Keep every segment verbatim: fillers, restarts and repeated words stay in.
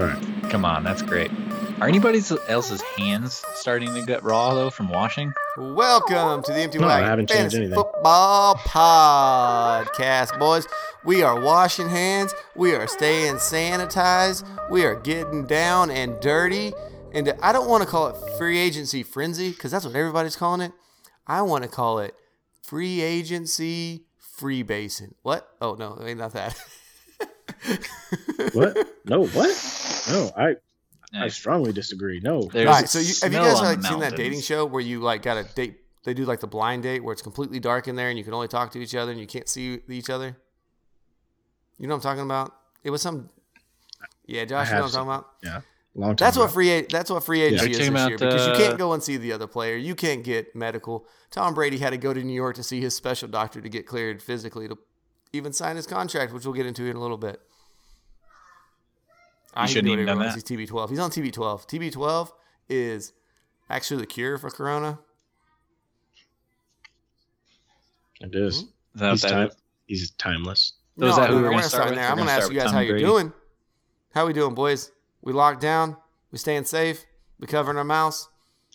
All right. Come on, that's great. Are anybody else's hands starting to get raw, though, from washing? Welcome to the Empty No, I Wagon haven't changed Fantasy anything. Football Podcast, boys. We are washing hands. We are staying sanitized. We are getting down and dirty. And I don't want to call it free agency frenzy because that's what everybody's calling it. I want to call it free agency free basing. What? Oh, no, ain't not that. What? No, what? No, I I strongly disagree. No. There's All right, so you, have you snow guys on like the seen that dating mountains. show where you like got a date? They do like the blind date where it's completely dark in there and you can only talk to each other and you can't see each other. You know what I'm talking about? It was some. Yeah, Josh, you know what I'm talking about? Yeah. Long time That's what ago. free. That's what free agency Are you is talking this about, year because you uh, can't go and see the other player. You can't get medical. Tom Brady had to go to New York to see his special doctor to get cleared physically to even sign his contract, which we'll get into in a little bit. I shouldn't even done that. He's T B twelve. He's on T B twelve. T B twelve is actually the cure for corona. It is. Is that He's, what that time, is? he's timeless. So is that who no, we're I gonna wanna start with? there. We're I'm gonna going to start ask you with guys Tom how you're Brady? doing. How we doing, boys? We locked down. We staying safe. We covering our mouths.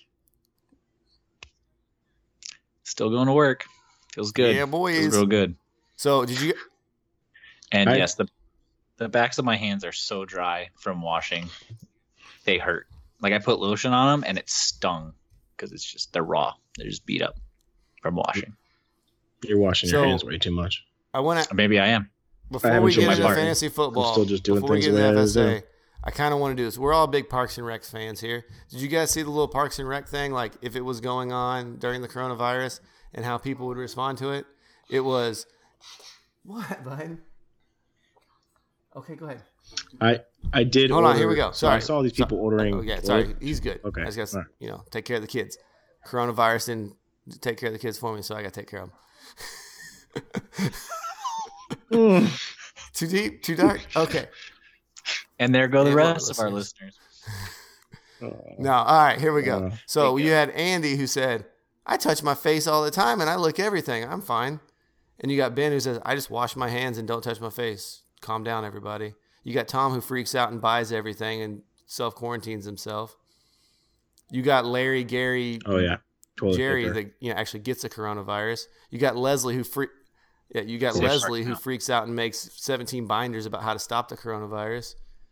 Still going to work. Feels good. Yeah, boys. Feels real good. So did you? And I- yes, the the backs of my hands are so dry from washing. They hurt. Like I put lotion on them and it stung because it's just they're raw. They're just beat up from washing. You're washing So- your hands way too much. I want to Or maybe I am. before haven't we changed get into my part. fantasy football. I'm still just doing before we things get the way into I was F S A, doing. I kind of want to do this. We're all big Parks and Rec fans here. Did you guys see the little Parks and Rec thing? Like if it was going on during the coronavirus and how people would respond to it. It was what, bud? Okay, go ahead. I I did. Hold on, order- here we go. so I Sorry. saw these So- people ordering. Oh, yeah, sorry. order- He's good. Okay, I just got to, all right. you know, take care of the kids. Coronavirus didn't take care of the kids for me, so I got to take care of them. Mm. Too deep? Too dark? Okay. And there go the And one of rest the of our listeners. listeners. Oh. No, all right, here we go. Uh, so you had Andy who said, I touch my face all the time and I lick everything. I'm fine. And you got Ben who says, I just wash my hands and don't touch my face. Calm down, everybody. You got Tom who freaks out and buys everything and self-quarantines himself. You got Larry, Gary, Oh yeah. Toilet Jerry paper. that you know actually gets the coronavirus. You got Leslie who free, yeah, you got Safe Leslie who now. freaks out and makes seventeen binders about how to stop the coronavirus.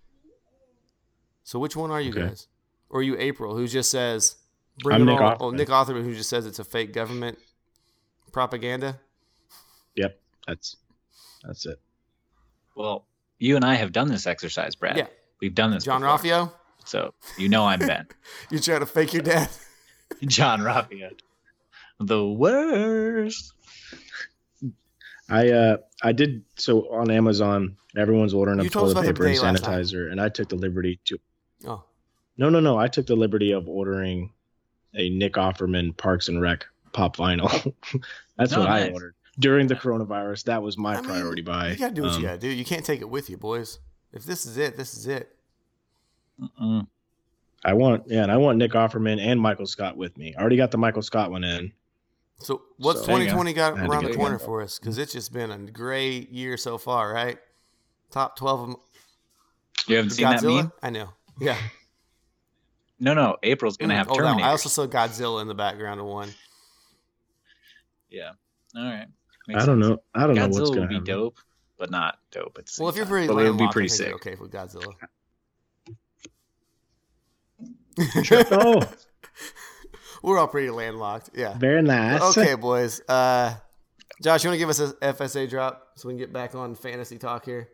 So which one are you Okay. guys? Or are you April who just says bring I'm it Nick on? Offerman. Oh, Nick Offerman who just says it's a fake government propaganda. Yep. That's that's it. Well, you and I have done this exercise, Brad. Yeah. We've done this John before. Raffio, So you know I'm Ben. you trying to fake your death? John Raffio. The worst. I uh I did so on Amazon. Everyone's ordering You up told us toilet about the paper and day last time. sanitizer, and I took the liberty to. Oh, No, no, no. I took the liberty of ordering a Nick Offerman Parks and Rec pop vinyl. That's Oh, what I nice. ordered during the coronavirus. That was my I mean, priority buy. you gotta do what Um, you gotta do. You can't take it with you, boys. If this is it, this is it. Mm-mm. I want, yeah, and I want Nick Offerman and Michael Scott with me. I already got the Michael Scott one in. So what's So- There you twenty twenty got I had to around get the it corner done. for us? Because it's just been a great year so far, right? Top twelve of 'em- You haven't seen that Godzilla. meme? I know. Yeah. No, no. April's gonna have Oh, no, Terminator. I also saw Godzilla in the background of one. Yeah. All right. Makes I don't sense. know. I don't know what's Godzilla gonna would be happen. dope, but not dope. At the Well, if same you're time. pretty But it would be landlocked, pretty I think sick. you're okay with Godzilla. Oh, We're all pretty landlocked. Yeah. very nice. Okay, boys. Uh, Josh, you want to give us a F S A drop so we can get back on fantasy talk here?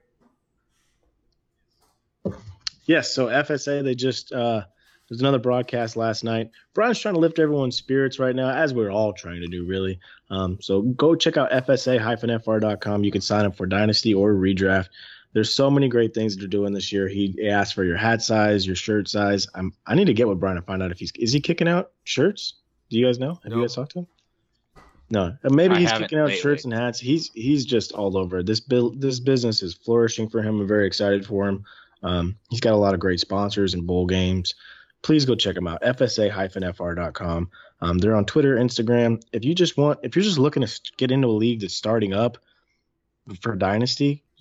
Yes, so F S A, they just uh there's another broadcast last night. Brian's trying to lift everyone's spirits right now, as we're all trying to do, really. Um, so go check out F S A F R dot com. You can sign up for Dynasty or Redraft. There's so many great things they're doing this year. He asked for your hat size, your shirt size. I'm, I need to get with Brian and find out if he's is he kicking out shirts? Do you guys know? Have you Nope. guys talked to him? No, Uh, maybe I he's haven't kicking out lately. shirts and hats. He's he's just all over. This bill this business is flourishing for him. I'm very excited for him. Um, he's got a lot of great sponsors and bowl games. Please go check him out. F S A F R dot com. Um, they're on Twitter, Instagram. If you just want, if you're just looking to get into a league that's starting up for Dynasty,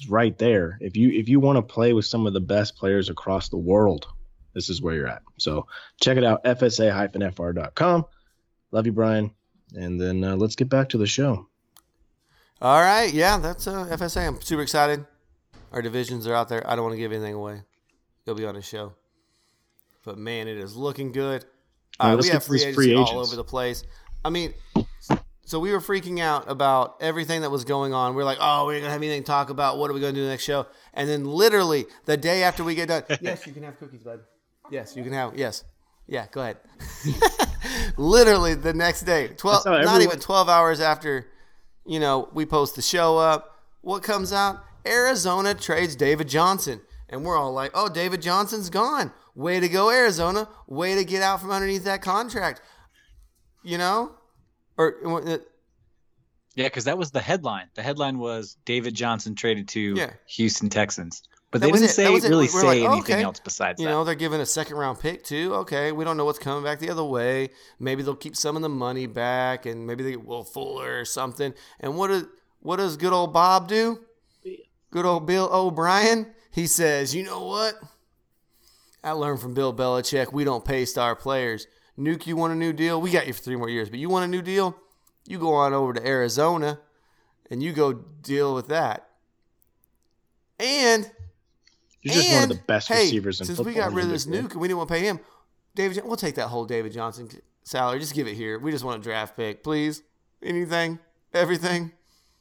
is right there. If you if you want to play with some of the best players across the world, this is where you're at. So check it out, F S A F R dot com. Love you, Brian. And then uh, let's get back to the show. All right. Yeah, that's uh, F S A. I'm super excited. Our divisions are out there. I don't want to give anything away. You'll be on the show. But, man, it is looking good. Right, uh, we have free, free agents all over the place. I mean, so we were freaking out about everything that was going on. We are like, oh, we're going to have anything to talk about. What are we going to do the next show? And then literally the day after we get done, yes, you can have cookies, bud. Yes, you can have, yes. Yeah, go ahead. Literally the next day, twelve, not everyone... even twelve hours after, you know, we post the show up, what comes out? Arizona trades David Johnson. And we're all like, oh, David Johnson's gone. Way to go, Arizona. Way to get out from underneath that contract. You know? Or uh, Yeah, because that was the headline. The headline was David Johnson traded to yeah. Houston Texans. But that they didn't say really we're say like, oh, anything okay. else besides you that. You know, they're giving a second round pick too. Okay, we don't know what's coming back the other way. Maybe they'll keep some of the money back, and maybe they get Will Fuller or something. And what does what does good old Bob do? Good old Bill O'Brien. He says, you know what? I learned from Bill Belichick. We don't pay star players. Nuke, you want a new deal? We got you for three more years, but you want a new deal? You go on over to Arizona, and you go deal with that. And He's just and, one of the best hey, receivers in since football. Since we got rid of this league, Nuke and we didn't want to pay him, David, we'll take that whole David Johnson salary. Just give it here. We just want a draft pick, please. Anything, everything.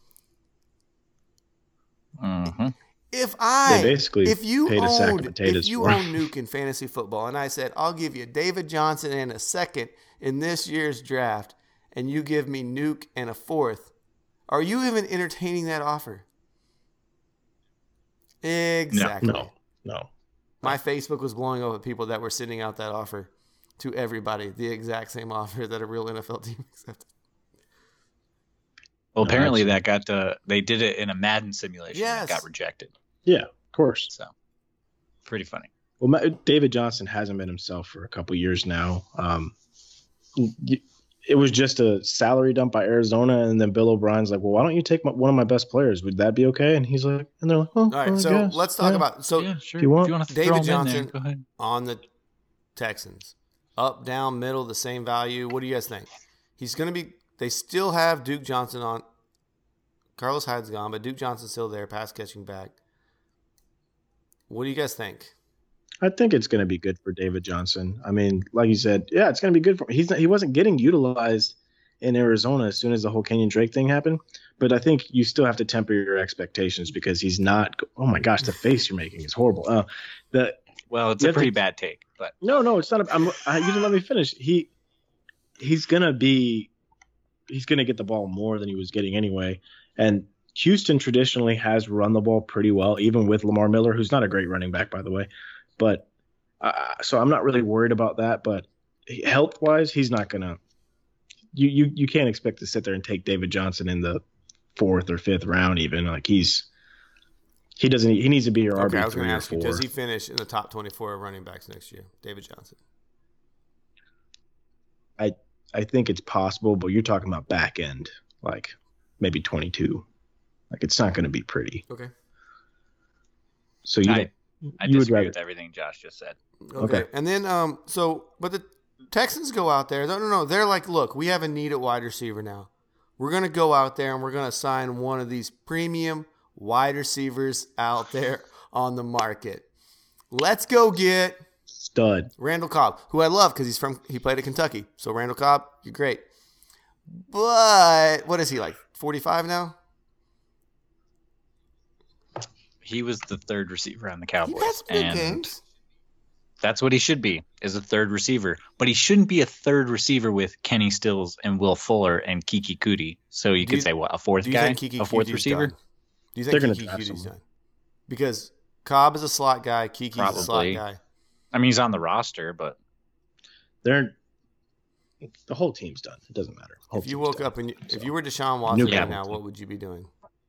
Mm-hmm. If I, they basically if you paid a owned, sack of potatoes if you for own Nuke in fantasy football, and I said I'll give you David Johnson and a second in this year's draft, and you give me Nuke and a fourth, are you even entertaining that offer? Exactly. No, no, no. My Facebook was blowing up at people that were sending out that offer to everybody, the exact same offer that a real N F L team accepted. Well, No, apparently absolutely. that got to, they did it in a Madden simulation Yes. that got rejected. Yeah, of course. So, pretty funny. Well, Ma- David Johnson hasn't been himself for a couple years now. Um, y- it was just a salary dump by Arizona, and then Bill O'Brien's like, "Well, why don't you take my, one of my best players? Would that be okay?" And he's like, "And they're like, oh, All right, I so guess. let's talk Yeah. about so yeah, sure. if you want- if you want to David throw him Johnson in there, go ahead. on the Texans. Up, down, middle, the same value. What do you guys think? He's going to be – they still have Duke Johnson on – Carlos Hyde's gone, but Duke Johnson's still there, pass catching back. What do you guys think? I think it's going to be good for David Johnson. I mean, like you said, yeah, it's going to be good for him. He's not, he wasn't getting utilized in Arizona as soon as the whole Kenyon Drake thing happened, but I think you still have to temper your expectations because he's not – oh, my gosh, the face you're making is horrible. Uh, the Well, it's You a have pretty to- bad take, but No, no, it's not. A, I'm, I, you didn't let me finish. He he's gonna be he's gonna get the ball more than he was getting anyway. And Houston traditionally has run the ball pretty well, even with Lamar Miller, who's not a great running back, by the way. But uh, so I'm not really worried about that. But health wise, he's not gonna. You you you can't expect to sit there and take David Johnson in the fourth or fifth round, even like he's. He doesn't. He needs to be your Okay, I R B was going three to or ask you, four. does he finish in the top twenty-four running backs next year, David Johnson? I I think it's possible, but you're talking about back end, like maybe twenty-two. Like it's not going to be pretty. Okay. So you I, don't- I you would disagree rather with everything Josh just said. Okay. Okay. And then, um, so, but the Texans go out there. No, no, no. They're like, look, we have a need at wide receiver now. We're going to go out there and we're going to sign one of these premium wide receivers out there on the market. Let's go get stud. Randall Cobb, who I love because he's from, he played at Kentucky. So Randall Cobb, you're great. But what is he like? forty-five now? He was the third receiver on the He had Cowboys, some good and games. that's what he should be, is a third receiver. But he shouldn't be a third receiver with Kenny Stills and Will Fuller and Kiki Kuti. So you Do could you- say what, a fourth Do you guy, think Kiki a fourth Kuti's receiver? done? Do you think They're gonna Kiki draft Kuti's someone. done? Because Cobb is a slot guy, Kiki's a slot Probably. guy. I mean, he's on the roster, but They're the whole team's done. It doesn't matter. Whole If you team's woke done. up and you, So, if you were Deshaun Watson New right Cowboys now, team. what would you be doing?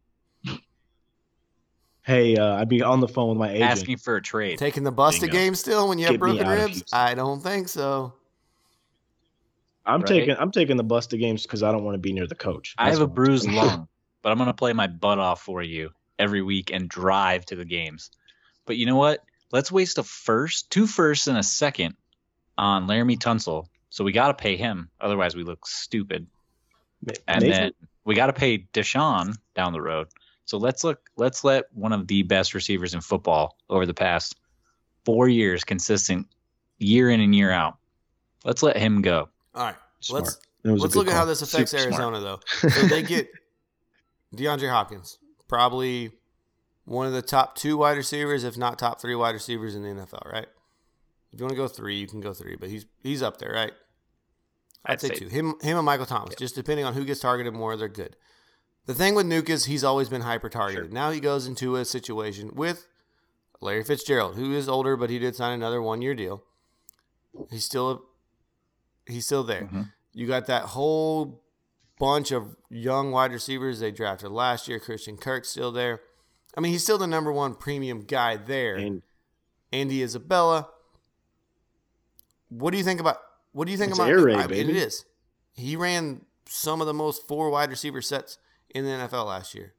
hey, uh, I'd be on the phone with my agent. asking for a trade. Taking the Busta Bingo. game still when you have Get me broken out of ribs? Houston. I don't think so. I'm Right. taking I'm taking the Busta games because I don't want to be near the coach. I That's have a what I'm bruised doing. lung, but I'm going to play my butt off for you every week and drive to the games. But you know what? Let's waste a first, two firsts and a second on Laramie Tunsil. So we got to pay him. Otherwise, we look stupid. And Nathan? then we got to pay Deshaun down the road. So let's look. Let's let one of the best receivers in football over the past four years, consistent year in and year out. Let's let him go. All right. Smart. Let's That was a let's good look at call. how this affects Super Arizona, though. So they get DeAndre Hopkins, probably one of the top two wide receivers, if not top three wide receivers in the N F L, right? If you want to go three, you can go three, but he's he's up there, right? I'd, I'd say, say two. Him, him and Michael Thomas. Just depending on who gets targeted more, they're good. The thing with Nuke is he's always been hyper targeted. Sure. Now he goes into a situation with Larry Fitzgerald, who is older, but he did sign another one year deal. He's still he's still there. Mm-hmm. You got that whole bunch of young wide receivers they drafted last year. Christian Kirk's still there. I mean, he's still the number one premium guy there. And Andy Isabella. What do you think about? What do you think It's about? air raid, I mean, baby. it is. He ran some of the most four wide receiver sets in the N F L last year.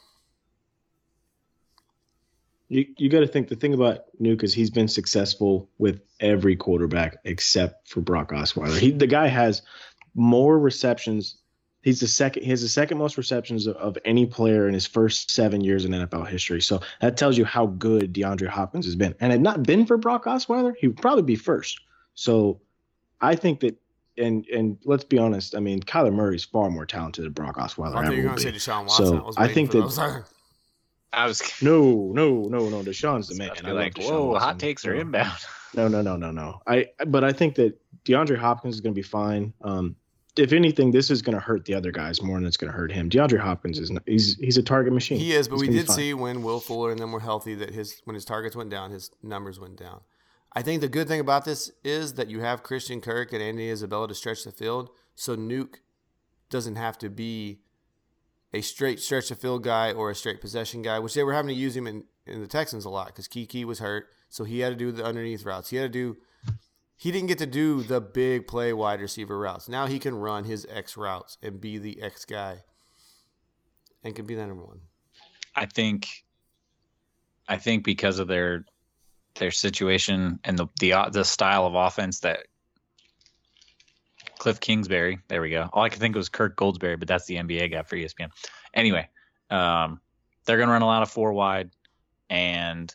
You you got to think the thing about Nuke is he's been successful with every quarterback except for Brock Osweiler. He the guy has more receptions. He's the second. He has the second most receptions of, of any player in his first seven years in N F L history. So that tells you how good DeAndre Hopkins has been. And had not been for Brock Osweiler, he would probably be first. So I think that. And and let's be honest. I mean, Kyler Murray is far more talented than Brock Osweiler. I thought you were ever going to will say be. Deshaun Watson. So I, was I waiting think for that. those. I was No, no, no, no. Deshaun's the man. about to I be love like, Deshaun whoa, Watson. hot takes are No. inbound. No, no, no, no, no. I but I think that DeAndre Hopkins is going to be fine. Um, if anything, this is going to hurt the other guys more than it's going to hurt him. DeAndre Hopkins is not, he's he's a target machine. He is, but He's we gonna be did fine. see when Will Fuller and them were healthy that his when his targets went down, his numbers went down. I think the good thing about this is that you have Christian Kirk and Andy Isabella to stretch the field, so Nuke doesn't have to be a straight stretch the field guy or a straight possession guy, which they were having to use him in, in the Texans a lot because Kiki was hurt, so he had to do the underneath routes. He had to do he didn't get to do the big play wide receiver routes. Now he can run his X routes and be the X guy and can be the number one. I think, I think because of their their situation and the the the style of offense that Cliff Kingsbury, there we go. All I could think was Kirk Goldsberry, but that's the N B A guy for E S P N. Anyway, um, they're going to run a lot of four wide, and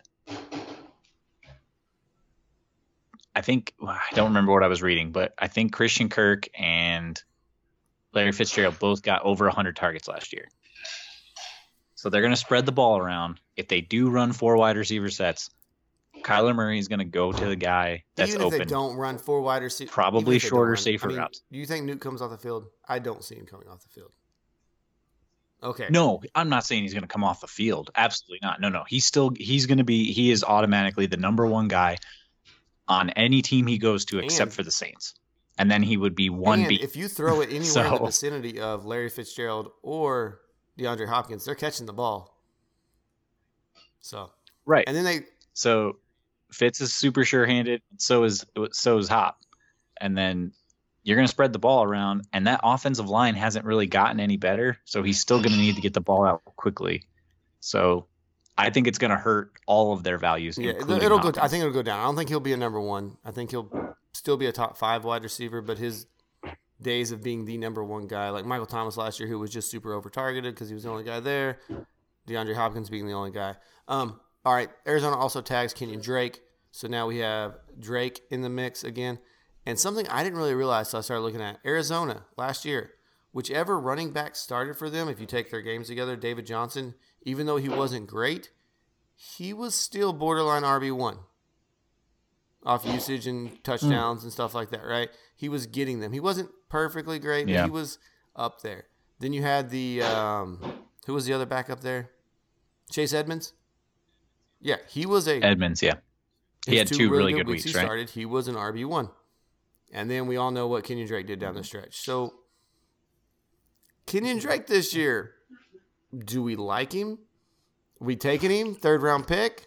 I think I don't remember what I was reading, but I think Christian Kirk and Larry Fitzgerald both got over one hundred targets last year. So they're going to spread the ball around. If they do run four wide receiver sets, Kyler Murray is going to go to the guy that's even if open. they don't run four wide receivers, Probably shorter, safer I mean, routes. Do you think Nuke comes off the field? I don't see him coming off the field. Okay. No, I'm not saying he's going to come off the field. Absolutely not. No, no. He's still he's going to be he is automatically the number one guy on any team he goes to except And- for the Saints. And then he would be one and beat. if you throw it anywhere in the So- vicinity of Larry Fitzgerald or DeAndre Hopkins, they're catching the ball. So Right. and then they So Fitz is super sure-handed. So is so is Hop. And then you're going to spread the ball around, and that offensive line hasn't really gotten any better. So he's still going to need to get the ball out quickly. So I think it's going to hurt all of their values. yeah, including it'll go. Hopkins. I think it'll go down. I don't think he'll be a number one. I think he'll still be a top five wide receiver, but his days of being the number one guy, like Michael Thomas last year, who was just super over targeted because he was the only guy there. DeAndre Hopkins being the only guy. Um, all right, Arizona also tags Kenyon Drake, so now we have Drake in the mix again. And something I didn't really realize, so I started looking at Arizona last year. Whichever running back started for them, if you take their games together, David Johnson, even though he wasn't great, he was still borderline R B one off usage and touchdowns and stuff like that, right? He was getting them. He wasn't perfectly great, but Yeah. he was up there. Then you had the, um, who was the other back up there? Chase Edmonds? Yeah, he was a... Edmonds, yeah. He his had two really good good weeks, he right? started, he was an R B one. And then we all know what Kenyon Drake did down the stretch. So, Kenyon Drake this year, do we like him? We taking him? Third round pick?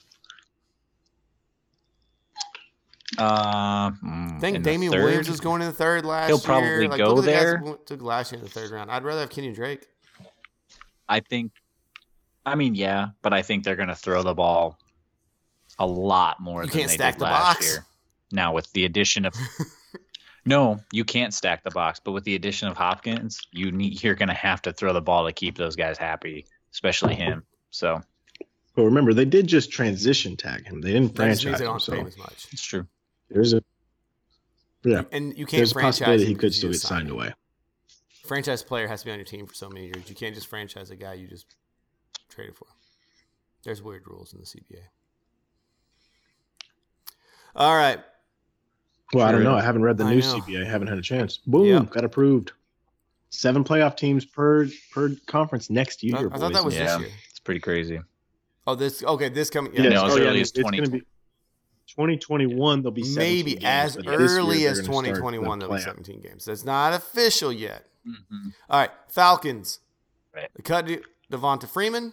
Uh, I think in the Damian third, Williams was going in the third last He'll year. probably Like, go look at the guys there. who went- took last year in the third round. I'd rather have Kenyon Drake. I think I mean, yeah, but I think they're going to throw the ball a lot more You than can't they stack did the last box. year. Now with the addition of no, you can't stack the box, but with the addition of Hopkins, you need you're going to have to throw the ball to keep those guys happy, especially him. So, but remember, they did just transition tag him. They didn't That just means franchise they don't him, have to pay him so as much. it's true. there's a yeah. And you can't There's a franchise possibility him he could because still you get just signed signed him. away. Franchise player has to be on your team for so many years. You can't just franchise a guy you just traded for. There's weird rules in the C B A. All right. Well, I don't Sure. know. I haven't read the I new know. C B A. I haven't had a chance. Boom, Yep. got approved. Seven playoff teams per per conference next year. I, I thought that was Yeah. this year. It's pretty crazy. Oh, this okay. This coming. Yeah, Yeah, No, as oh, yeah, early it's, as it's going to be twenty twenty-one. There'll be seventeen maybe games, as but this year early they're as gonna start the twenty twenty-one. There'll be playoff. seventeen games. That's not official yet. Mm-hmm. All right, Falcons. Right. They cut De- Devonta Freeman.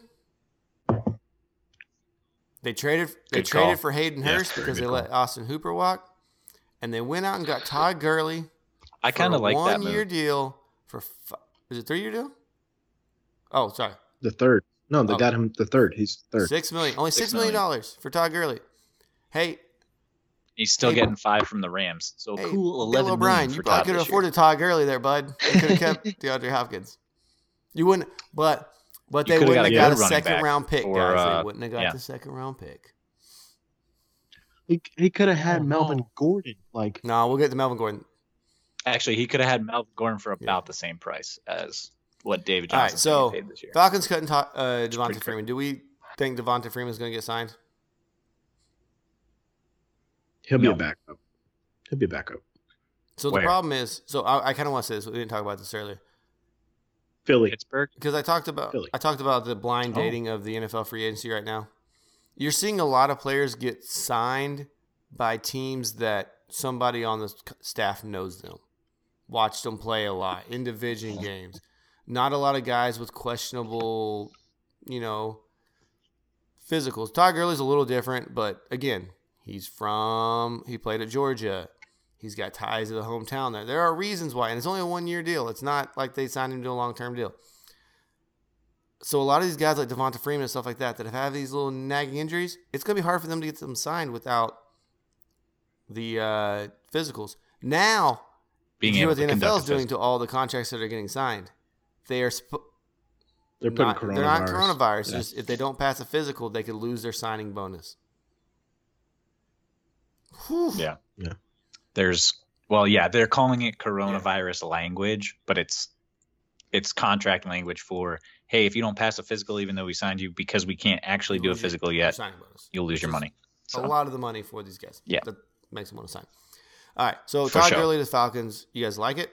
They traded. They Good traded call. for Hayden Yeah, Hurst very because they good let Austin Hooper walk, and they went out and got Todd Gurley. I kind of like that one year move. deal for. Fi- is it three year deal? Oh, sorry, The third. No, they Oh. got him the third. He's third. six million. Only six Six million million. dollars for Todd Gurley. Hey, He's still Hey. getting five from the Rams. So hey, cool, Bill eleven O'Brien, million you for probably Todd could have this year. afforded Todd Gurley there, bud. You could have kept DeAndre Hopkins. You wouldn't, but but You they coulda wouldn't got have a got a good running second back round pick, for, guys. uh, they wouldn't have got yeah. the second round pick. He, he could have had Oh, Melvin no. Gordon. Like, No, we'll get to Melvin Gordon. Actually, he could have had Melvin Gordon for about Yeah. the same price as what David All right, Johnson so paid this year. Falcons cutting to, uh, Devonta pretty Freeman. Do we think Devonta Freeman is going to get signed? he'll be No. a backup. He'll be a backup. So Where? the problem is, so I, I kind of want to say this. We didn't talk about this earlier Philly. Pittsburgh. because I talked about Philly. I talked about the blind Oh. dating of the N F L free agency right now. You're seeing a lot of players get signed by teams that somebody on the staff knows them, watched them play a lot in division games. Not a lot of guys with questionable, you know, physicals. Todd Gurley's a little different, but again, he's from he played at Georgia. He's got ties to the hometown there. There are reasons why, and it's only a one year deal. It's not like they signed him to a long term deal. So a lot of these guys like Devonta Freeman and stuff like that that have had these little nagging injuries, it's gonna be hard for them to get them signed without the uh, physicals. Now, Being you hear able what the to N F L is conduct a doing to all the contracts that are getting signed. They are sp- They're putting not, coronavirus. they're not coronavirus. Yeah. Just if they don't pass a physical, they could lose their signing bonus. Whew. Yeah. Yeah. There's well, yeah, they're calling it coronavirus language, but it's it's contract language for hey, if you don't pass a physical, even though we signed you, because we can't actually do a Lose your- physical your yet, signing bonus. you'll lose Which your is money. So A lot of the money for these guys. Yeah. That makes them want to sign. All right. So For Todd sure. Gurley to the Falcons. You guys like it?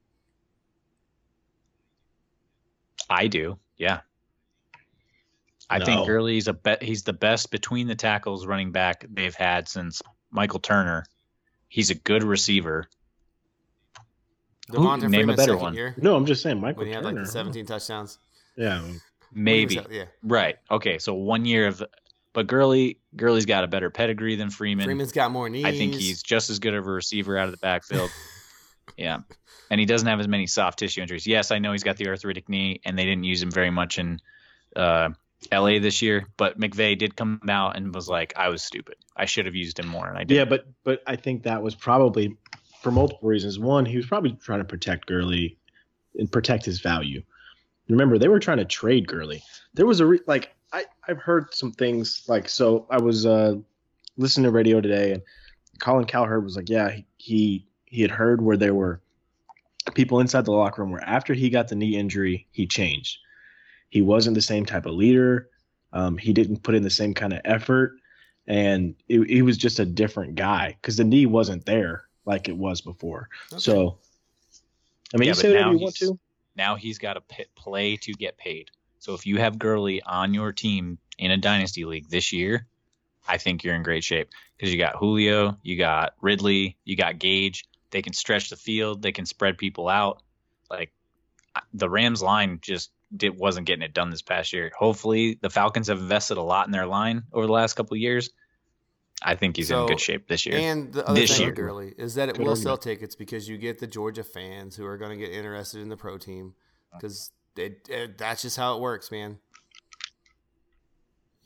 I do, yeah. I No. think Gurley's a bet. He's the best between the tackles running back they've had since Michael Turner. He's a good receiver. Devonta name a Freeman's better second one. year No, I'm just saying, Michael when he had Turner. like the seventeen touchdowns. Yeah. Maybe. Yeah. Right. Okay. So one year of, but Gurley, Gurley's got a better pedigree than Freeman. Freeman's got more knees. I think he's just as good of a receiver out of the backfield. Yeah. And he doesn't have as many soft tissue injuries. Yes, I know he's got the arthritic knee, and they didn't use him very much in uh, L A this year. But McVay did come out and was like, I was stupid. I should have used him more, and I did. Yeah, but but I think that was probably for multiple reasons. One, he was probably trying to protect Gurley and protect his value. Remember, they were trying to trade Gurley. There was a re- like I I've heard some things like so. I was uh, listening to radio today, and Colin Cowherd was like, yeah, he he, he had heard where there were people inside the locker room where after he got the knee injury, he changed. He wasn't the same type of leader. Um, he didn't put in the same kind of effort. And it, he was just a different guy because the knee wasn't there like it was before. Okay. So, I mean, Yeah, you but say whatever now you want he's- to. Now he's got to p- play to get paid. So if you have Gurley on your team in a dynasty league this year, I think you're in great shape because you got Julio, you got Ridley, you got Gage. They can stretch the field. They can spread people out. Like the Rams line just did, wasn't getting it done this past year. Hopefully the Falcons have invested a lot in their line over the last couple of years. I think he's So, in good shape this year. And the other This thing year. with Gurley is that it Good will sell argument. tickets because you get the Georgia fans who are going to get interested in the pro team because that's just how it works, man.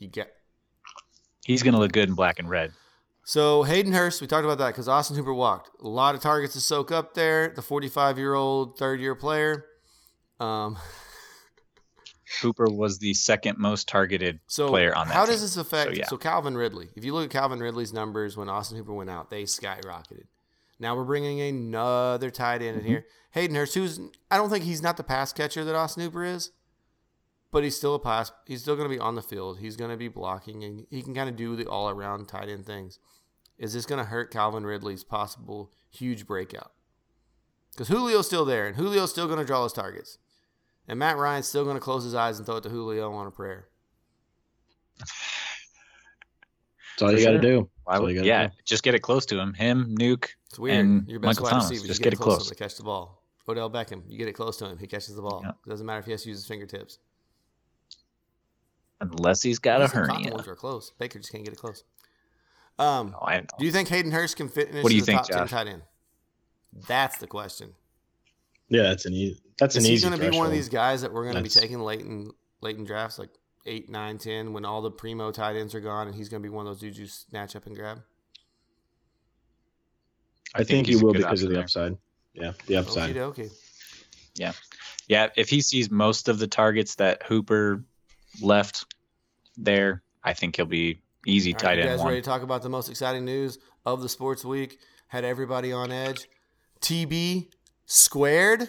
You get. He's going to look good in black and red. So Hayden Hurst, we talked about that because Austin Hooper walked. A lot of targets to soak up there. The forty-five-year-old third-year player. Um, Hooper was the second most targeted so player on that how team. does this affect? So, yeah. so Calvin Ridley. If you look at Calvin Ridley's numbers when Austin Hooper went out, they skyrocketed. Now we're bringing another tight end in Mm-hmm. here. Hayden Hurst, who's I don't think he's not the pass catcher that Austin Hooper is, but he's still a pass. He's still going to be on the field. He's going to be blocking, and he can kind of do the all-around tight end things. Is this going to hurt Calvin Ridley's possible huge breakout? Because Julio's still there, and Julio's still going to draw his targets. And Matt Ryan's still going to close his eyes and throw it to Julio on a prayer. That's all For you got to sure. do. Why That's all would, you gotta yeah, do. just get it close to him. Him, Nuke, It's weird. and Your best Michael wide Thomas. receiver, Just you get it close to close. him to catch the ball. Odell Beckham, you get it close to him, he catches the ball. Yeah. Doesn't matter if he has to use his fingertips. Unless he's got a Some Cotton hernia. ones are close. Baker just can't get it close. Um, Oh, I know. do you think Hayden Hurst can finish What do you as a think, top ten Josh? tight end? That's the question. Yeah, that's an easy. That's Is an he easy. going to be one of threshold. these guys that we're going to be That's- taking late in late in drafts, like eight, nine, ten, when all the primo tight ends are gone, and he's going to be one of those dudes you snatch up and grab? I think he he's a will good because of the option upside. Yeah, the upside. Okay, Yeah. Yeah, if he sees most of the targets that Hooper left there, I think he'll be easy All tight right, you end guys one. ready to talk about the most exciting news of the sports week? Had everybody on edge. T B squared.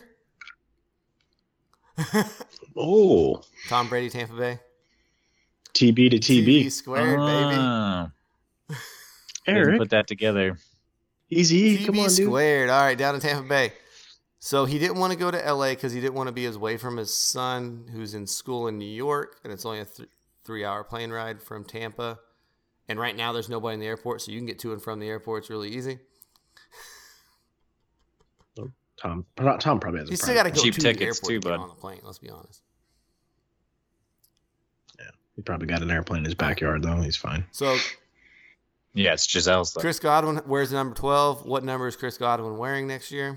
Oh, Tom Brady, Tampa Bay. T B to T B. squared, baby. Ah, didn't Eric, put that together. easy. T Come B on, dude. squared. All right, down in Tampa Bay. So he didn't want to go to L A because he didn't want to be away from his son who's in school in New York, and it's only a th- three-hour plane ride from Tampa. And right now there's nobody in the airport, so you can get to and from the airport. It's really easy. Tom. Tom probably has. A You still got to private- go Cheap to tickets the too, airport to get bud. on the plane. Let's be honest. He probably got an airplane in his backyard though. He's fine. So Yeah, it's Giselle's though. Chris Godwin wears the number twelve. What number is Chris Godwin wearing next year?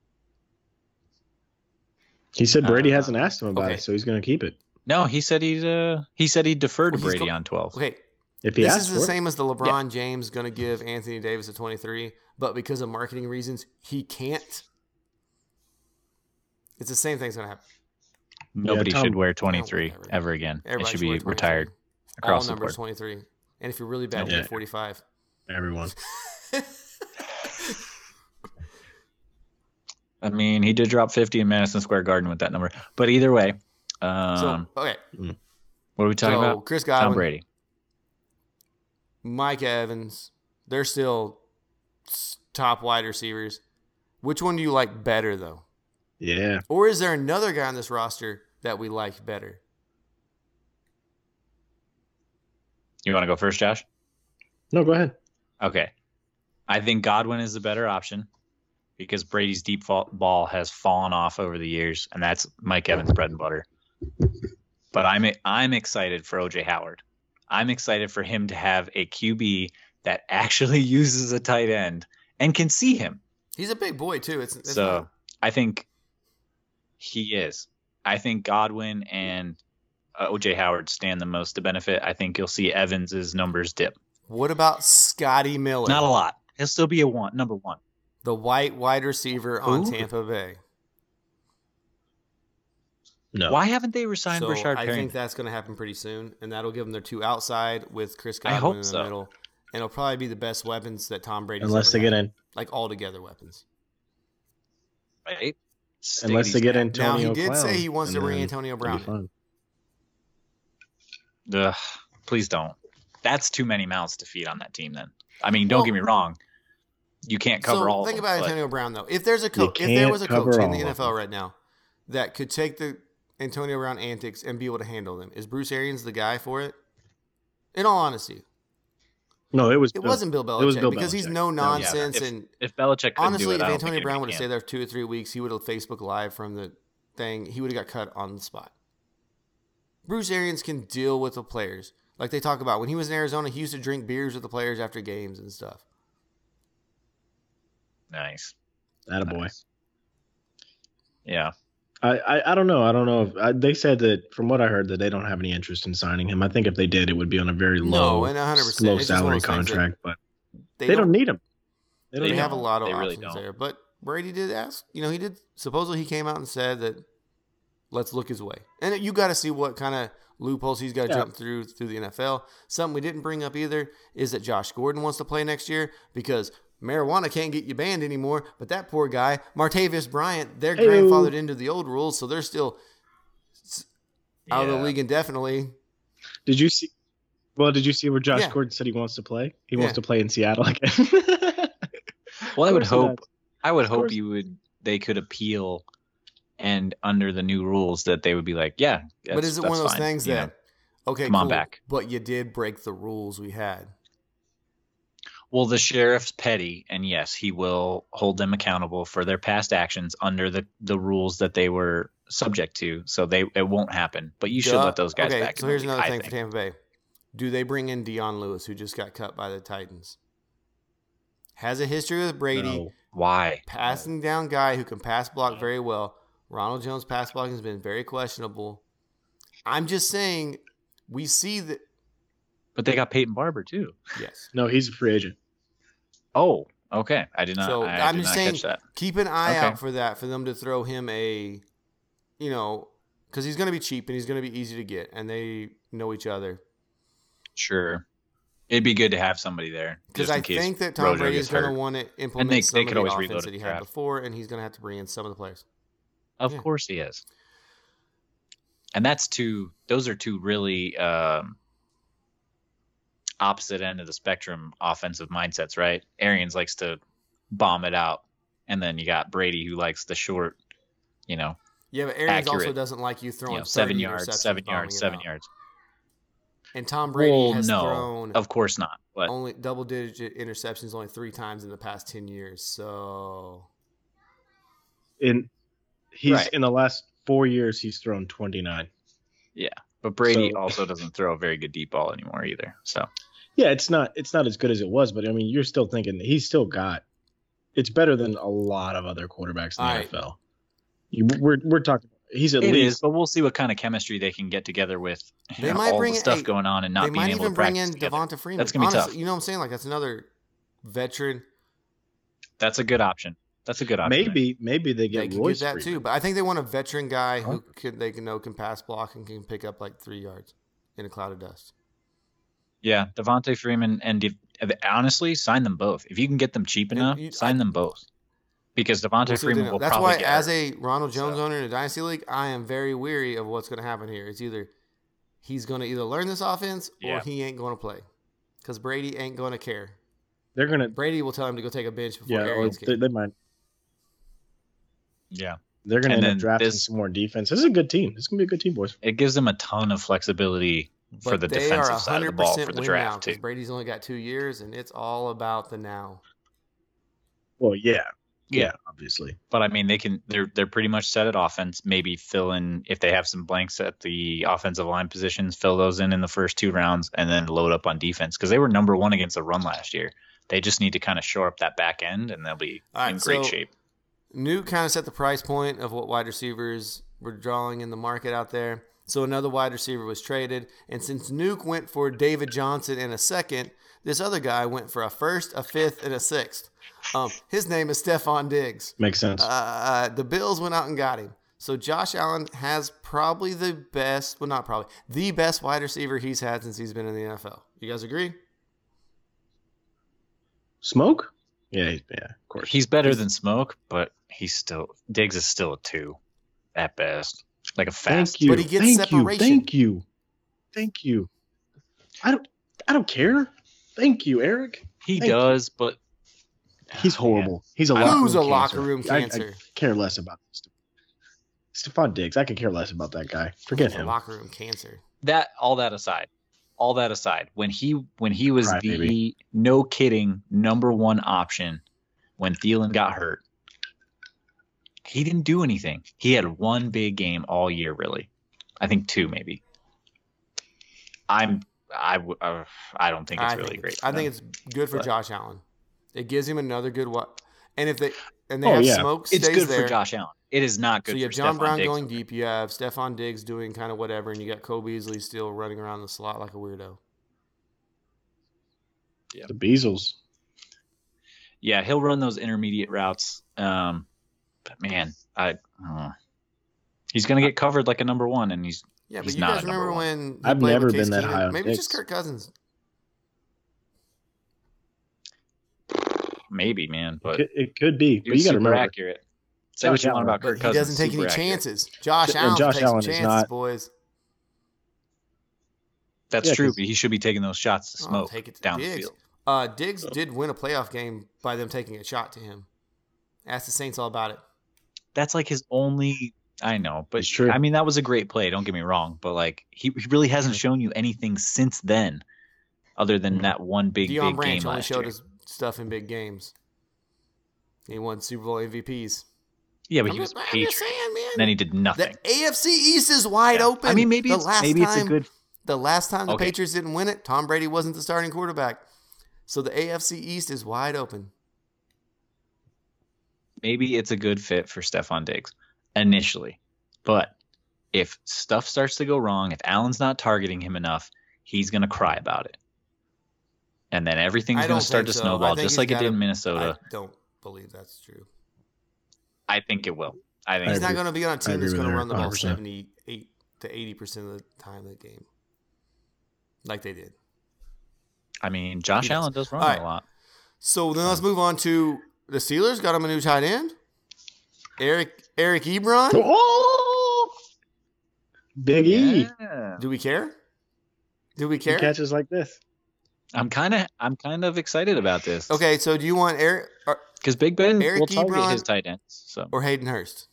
He said Brady Uh, hasn't asked him about okay. it, so he's going to keep it. No, he said he'd uh he said he'd defer to Well, he's Brady go- on twelve. Okay, If he this asks is the for same as the LeBron James going to give Anthony Davis a twenty-three, but because of marketing reasons, he can't. It's the same thing's going to happen. Nobody Tom- should wear twenty-three whatever. ever again. Everybody it should should be wear twenty-three. retired All across the numbers board. twenty-three. And if you're really bad, you Yeah. get forty-five. it, everyone. I mean, he did drop fifty in Madison Square Garden with that number. But either way, um, So, okay. what are we talking So, about? Chris Tom Godwin, Brady. Mike Evans, they're still s- top wide receivers. Which one do you like better, though? Yeah. Or is there another guy on this roster that we like better? You want to go first, Josh? No, go ahead. Okay. I think Godwin is the better option because Brady's deep fall, ball has fallen off over the years, and that's Mike Evans' bread and butter. But I'm I'm excited for O J Howard. I'm excited for him to have a Q B that actually uses a tight end and can see him. He's a big boy, too. It's, it's So not- I think he is. I think Godwin and uh, O J Howard stand the most to benefit. I think you'll see Evans's numbers dip. What about Scotty Miller? Not a lot. He'll still be a one, number one. The white wide receiver on Who? Tampa Bay. No. Why haven't they resigned So Rashard I Perry? think that's going to happen pretty soon, and that'll give them their two outside with Chris I Godwin hope in the so. middle. And it'll probably be the best weapons that Tom Brady's Unless ever they get had. in. Like all-together weapons. Right? Unless they get Stiggy's Antonio now, he did Clown, say he wants to and bring then Antonio it'll Brown be in. fun. Ugh, please don't. That's too many mouths to feed on that team. Then I mean, don't Well- get me wrong. You can't cover so all. think of them, about but Antonio Brown, though. If there's a coach, if can't there was a cover coach in all the of N F L them. right now that could take the Antonio Brown antics and be able to handle them, is Bruce Arians the guy for it? In all honesty, No, it was. it Bill. wasn't Bill Belichick It was Bill because he's Belichick. no No, yeah. nonsense. if, and if Belichick couldn't honestly, do it, if I don't Antonio think Brown anybody would have can. stayed there two or three weeks, he would have Facebook Live from the thing. He would have got cut on the spot. Bruce Arians can deal with the players. Like they talk about when he was in Arizona, he used to drink beers with the players after games and stuff. Nice. Attaboy. Nice. Yeah. I, I, I don't know. I don't know if I, they said that from what I heard that they don't have any interest in signing him. I think if they did, it would be on a very No, low, and one hundred percent. low It's just one of salary those things that contract. But They, they don't, don't need him. They don't They They need have him. a don't. lot of They really options don't. there. But Brady did ask, you know, he did, supposedly he came out and said that let's look his way. And you got to see what kind of loopholes he's got to Yeah. jump through through the N F L. Something we didn't bring up either is that Josh Gordon wants to play next year because marijuana can't get you banned anymore. But that poor guy, Martavis Bryant, they're Hey-o. grandfathered into the old rules, so they're still out of the Yeah. league indefinitely. Did you see? Well, did you see where Josh Yeah. Gordon said he wants to play? He Yeah. wants to play in Seattle again. Well, I would Of course he hope. does. I would Of hope course. you would. They could appeal, and under the new rules, that they would be like, yeah. But that's- is it one of that's those fine, things you that, know? okay, Come on cool, back. but you did break the rules we had? Well, the sheriff's petty, and yes, he will hold them accountable for their past actions under the, the rules that they were subject to. So they it won't happen. But you should Duh. let those guys okay, back. so in the here's league, another I thing think. for Tampa Bay. Do they bring in Deion Lewis, who just got cut by the Titans? Has a history with Brady, No. Why? passing down guy who can pass block very well. Ronald Jones' pass blocking has been very questionable. I'm just saying, we see that. But they got Peyton Barber too. Yes. No, he's a free agent. Oh, okay. I did not. So I I'm did just not saying, catch that. keep an eye Okay. out for that, for them to throw him a, you know, because he's going to be cheap and he's going to be easy to get, and they know each other. Sure. It'd be good to have somebody there. Because just in I case think that Tom Rojo Brady gets is going to hurt. want to implement they- some they of could the always offense reload that he the had draft. before, and he's going to have to bring in some of the players. Of Yeah. course he is. And that's two. Those are two really um, opposite end of the spectrum offensive mindsets, right? Arians likes to bomb it out, and then you got Brady who likes the short, you know, Yeah, but Arians also Accurate. doesn't like you throwing you know, seven thirty yards, interceptions seven bombing yards, it seven out. yards. And Tom Brady Well, has no, thrown of course not. But only double-digit interceptions only three times in the past ten years. So In he's Right. in the last four years, he's thrown twenty-nine. but Brady So- also doesn't throw a very good deep ball anymore either. So Yeah, it's not it's not as good as it was, but I mean, you're still thinking he's still got. It's better than a lot of other quarterbacks in the All N F L. You, we're we're talking. He's at it least is, but we'll see what kind of chemistry they can get together with you They know, might all bring the in- stuff hey, going on and they not being might able even to bring practice in together. Devonta Freeman. That's gonna be Honestly, tough. You know what I'm saying? Like, that's another veteran. That's a good option. That's a good option. maybe maybe they They get can Royce get that Freeman. too. But I think they want a veteran guy who Huh? can they can know can pass block and can pick up like three yards in a cloud of dust. Yeah, Devontae Freeman and De- honestly, sign them both. If you can get them cheap And enough, you- sign I- them both. Because Devontae We'll see what they Freeman know. will That's probably why, get as hurt. a Ronald Jones So- owner in a dynasty league, I am very weary of what's going to happen here. It's either he's going to either learn this offense or Yeah. he ain't going to play, because Brady ain't going to care. They're gonna. Brady will tell him to go take a bench before Yeah, or Arians they, can. they might. Yeah, They're gonna And end then up drafting this- some more defense. This is a good team. This is gonna be a good team, boys. it gives them a ton of flexibility for But the they defensive are side of the ball for the win now draft because too. Brady's only got two years, and it's all about the now. Well, yeah, yeah, Yeah. obviously. But I mean, they can. They're they're pretty much set at offense. Maybe fill in if they have some blanks at the offensive line positions. Fill those in in the first two rounds, and then load up on defense because they were number one against the run last year. They just need to kind of shore up that back end, and they'll be All right, in great so- shape. Nuke kind of set the price point of what wide receivers were drawing in the market out there. So another wide receiver was traded. And since Nuke went for David Johnson and a second, this other guy went for a first, a fifth, and a sixth. Um, his name is Stephon Diggs. Makes sense. Uh, the Bills went out and got him. So Josh Allen has probably the best, well, not probably, the best wide receiver he's had since he's been in the N F L. You guys agree? Smoke? Yeah, he's- yeah, of course. He's better than Smoke, but he's still Diggs is still a two at best, like a fast. Thank you. But he gets thank separation. you. Thank you. Thank you. I don't. I don't care. Thank you, Eric. He Thank does, but He's horrible. He's a I- locker Who's room a locker cancer. room I- cancer? I, care less about Ste- Stephon Diggs. I could care less about that guy. Forget He's a him. locker room cancer. that all that aside, all that aside, when he when he was Cry, the baby. no kidding number one option when Thielen got hurt, he didn't do anything. He had one big game all year, really. I think two, maybe. I'm I w- uh, I don't think it's I really think, great. I for think them. it's good for But- Josh Allen. It gives him another good what. And if they and they Oh, have yeah. smoke It's stays good there. for Josh Allen. It is not good So you for have John Stephon Brown Diggs. going deep. You have Stephon Diggs doing kind of whatever, and you got Cole Beasley still running around the slot like a weirdo. The Beasles. Yeah, he'll run those intermediate routes. Um, but man, I uh, he's going to get covered like a number one, and he's Yeah, he's but you not guys a number remember one. when he I've played never with Case been that Keenum? high on Maybe just Diggs. Kirk Cousins. Maybe, man, but It, it could be, he but you was got to super remember. accurate. Say what Josh you want Allen, about But Kirk he Cousins. doesn't take any super accurate. chances. Josh And Allen Josh takes Allen some is chances, not- boys. That's Yeah, true, 'cause- but he should be taking those shots to Oh, smoke take it to down the Diggs. field. Uh, Diggs did win a playoff game by them taking a shot to him. Ask the Saints all about it. That's like his only. I know, but It's true. I mean that was a great play. Don't get me wrong, but like he, he really hasn't shown you anything since then, other than Mhm. that one big Deion big Branch game only last showed year. his stuff in big games. He won Super Bowl M V Ps. Yeah, but I'm he was just, I'm just Patriot. saying, man. And then he did nothing. The A F C East is wide Yeah. open. I mean, maybe the it's last maybe time, it's a good. The last time the Okay. Patriots didn't win it, Tom Brady wasn't the starting quarterback. So the A F C East is wide open. Maybe it's a good fit for Stephon Diggs initially, but if stuff starts to go wrong, if Allen's not targeting him enough, he's gonna cry about it, and then everything's I gonna don't start think to so. I snowball, think just he's like it gotta- did in Minnesota. I don't believe that's true. I, think it will. I think I He's it's not agree. going to be on a I team agree that's with going to Eric run the ball one hundred percent. seventy-eight to eighty percent of the time of the game, like they did. I mean, Josh He does. Allen does run All right. a lot. So then let's move on to the Steelers. Got him a new tight end, Eric Eric Ebron. Oh, Big E. Yeah. Do we care? Do we He care? catches like this. I'm kind of I'm kind of excited about this. Okay, so do you want Eric or, Because Big Ben Eric will target Ebron- his tight ends. So or Hayden Hurst?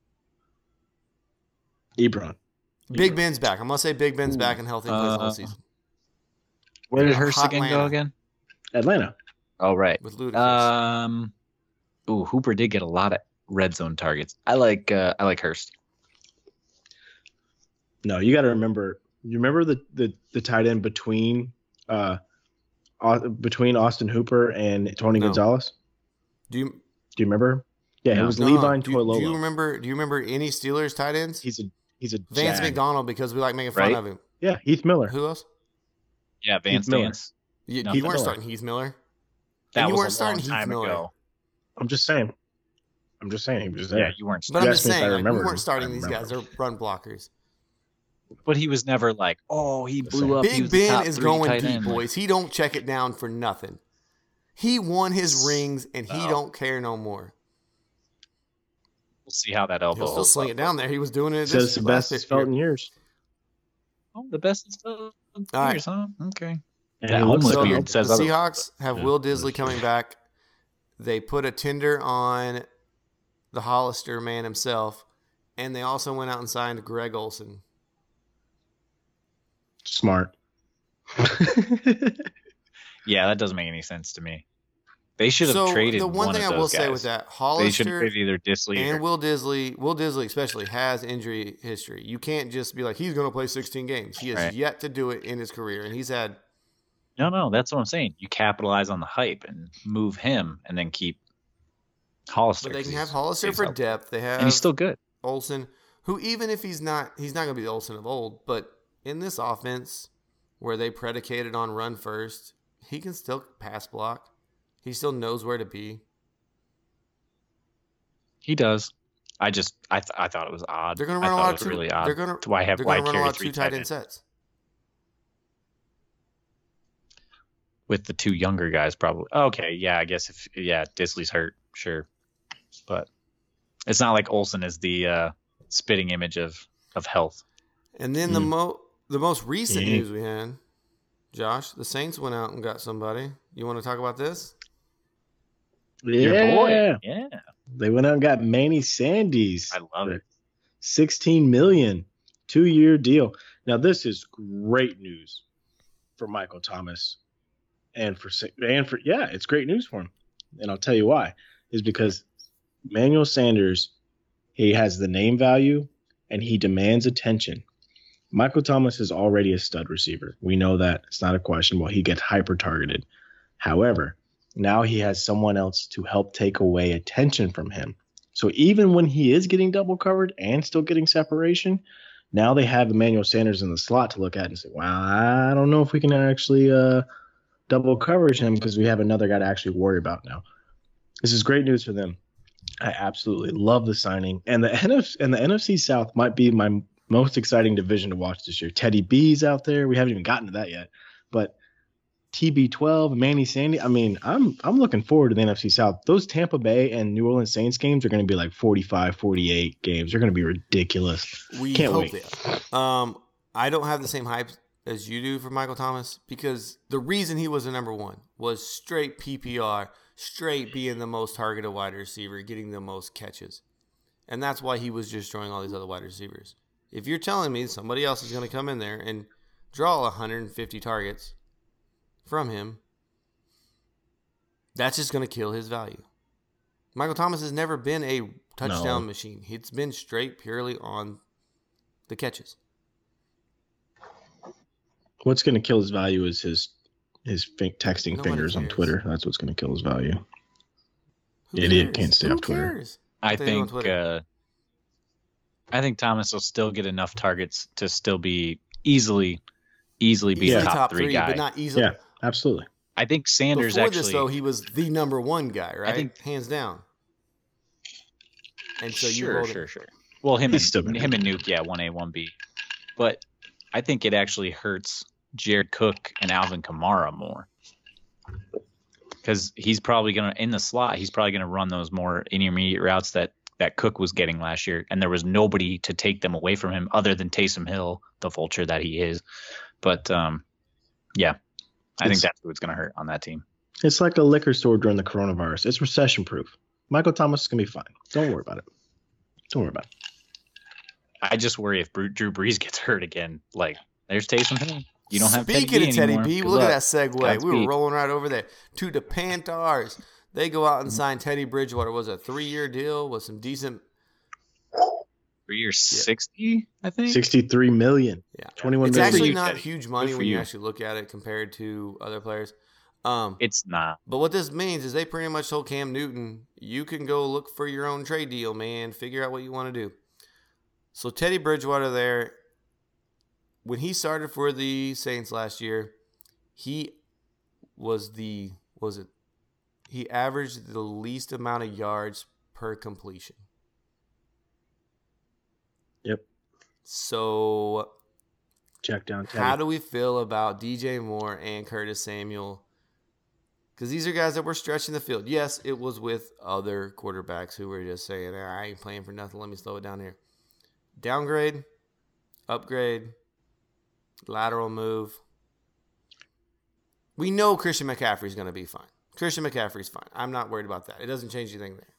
Ebron. Big Ben's back. I'm gonna say Big Ben's Ooh. back and healthy and plays the whole Uh, season where did Hurst Hot again Atlanta. go again? Atlanta. Oh right. with Ludacris. Um. Ooh, Hooper did get a lot of red zone targets. I like uh, I like Hurst. No, you got to remember. You remember the, the the tight end between uh Au- between Austin Hooper and Tony No. Gonzalez. do you Do you remember? Yeah, No. it was no, Levi do, Toilolo. do you remember? Do you remember any Steelers tight ends? He's a he's a Vance jag. McDonald, because we like making fun Right? of him. Yeah, Heath Miller. Who else? Yeah, Vance Miller. Vance. You, No, you weren't Miller. starting Heath Miller. That And you was weren't a starting long Heath time Miller. ago. I'm just saying. I'm just saying he was there. Yeah, you weren't. But You I'm asked just me if I saying, like, we remembered him. weren't starting I these guys. remember. They're run blockers. But he was never like, oh, he blew up. he Big was the Ben top is three going tight deep, end. Like, boys. He don't check it down for nothing. He won his rings, and he No. don't care no more. we'll see how that elbow. He'll still holds sling up. it down there. He was doing it. Says This the last best it's year. felt in years. Oh, the best is felt in All right. years, huh? Okay. And That he looks homeless So like beard the, says the otherwise. Seahawks have Yeah, Will that's Disley true. coming back. They put a tender on the Hollister man himself, and they also went out and signed Greg Olson. smart. Yeah, that doesn't make any sense to me. They should have So traded the one, one thing of I will those say guys. with that, They should have Hollister traded either Disley and or Will Disley, Will Disley especially, has injury history. You can't just be like, he's going to play sixteen games. He has Right. yet to do it in his career, and he's had no, no. That's what I'm saying. You capitalize on the hype and move him, and then keep Hollister. But they 'cause can have he's- Hollister he's for healthy. depth. They have and he's still good. Olsen, who even if he's not, he's not going to be the Olsen of old. But in this offense, where they predicated on run first, he can still pass block. He still knows where to be. He does. I just I th- I thought it was odd. They're going I to run a thought lot it of was two. really odd. They're going to why have they're why going to run a carry lot of three two tight end ends sets. with the two younger guys probably. Okay, yeah, I guess if yeah Disley's hurt, sure, but it's not like Olsen is the uh, spitting image of of health. And then the Mm. mo the most recent Yeah. news we had, Josh, the Saints went out and got somebody. You want to talk about this? Your Yeah. boy, yeah, They went out and got Manny Sandys. I love for it. sixteen million, two-year deal. Now this is great news for Michael Thomas, and for Sa- and for yeah, it's great news for him. And I'll tell you why. Is because Emmanuel Sanders, he has the name value and he demands attention. Michael Thomas is already a stud receiver. We know that. It's not a question. Well, he gets hyper targeted. However, now he has someone else to help take away attention from him. So even when he is getting double covered and still getting separation, now they have Emmanuel Sanders in the slot to look at and say, wow, I don't know if we can actually uh, double coverage him because we have another guy to actually worry about now. This is great news for them. I absolutely love the signing. And the N F C, and the N F C South might be my most exciting division to watch this year. Teddy B's out there. We haven't even gotten to that yet. But T B twelve, Manny Sandy. I mean, I'm I'm looking forward to the N F C South. Those Tampa Bay and New Orleans Saints games are going to be like forty-five, forty-eight games. They're going to be ridiculous. We Can't hope wait. they are. Um, I don't have the same hype as you do for Michael Thomas because the reason he was the number one was straight P P R, straight being the most targeted wide receiver, getting the most catches. And that's why he was just destroying all these other wide receivers. If you're telling me somebody else is going to come in there and draw one hundred fifty targets from him, that's just going to kill his value. Michael Thomas has never been a touchdown No. machine. It's been straight purely on the catches. What's going to kill his value is his his fi- texting Nobody fingers on cares. Twitter. That's what's going to kill his value. Who Idiot cares? can't stay Who off Twitter. cares? I If they go on think Twitter. uh, I think Thomas will still get enough targets to still be easily easily be Easily a top, three, guy. but not easily. Yeah, absolutely. I think Sanders Before actually this, though, he was the number one guy, right? think- Hands down. And so you sure, rolled sure, it. sure. Well, him He's and still gonna him be- and Nuke, yeah, one A, one B. But I think it actually hurts Jared Cook and Alvin Kamara more. Because he's probably going to, in the slot, he's probably going to run those more intermediate routes that, that Cook was getting last year. And there was nobody to take them away from him other than Taysom Hill, the vulture that he is. But, um, yeah, I think It's- that's what's going to hurt on that team. It's like a liquor store during the coronavirus. It's recession proof. Michael Thomas is going to be fine. Don't worry about it. Don't worry about it. I just worry if Bru- Drew Brees gets hurt again. Like, there's Taysom Hill. You don't have Speaking Teddy B of Teddy anymore. B, Good look luck. at that segue. We were Godspeed. rolling right over there to the Panthers. They go out and sign Teddy Bridgewater. Was a three-year deal with some decent. For year sixty, I think. sixty-three million. Yeah, twenty-one it's million. actually you, not Teddy. huge money Good for when you. you. actually look at it compared to other players. Um, It's not. But what this means is they pretty much told Cam Newton, you can go look for your own trade deal, man. Figure out what you want to do. So Teddy Bridgewater there, when he started for the Saints last year, he was the, was it, he averaged the least amount of yards per completion. Yep. So Check down Teddy. how do we feel about D J Moore and Curtis Samuel? Because these are guys that were stretching the field. Yes, it was with other quarterbacks who were just saying, I ain't playing for nothing. Let me slow it down here. Downgrade, upgrade, lateral move. We know Christian McCaffrey's going to be fine. Christian McCaffrey's fine. I'm not worried about that. It doesn't change anything there.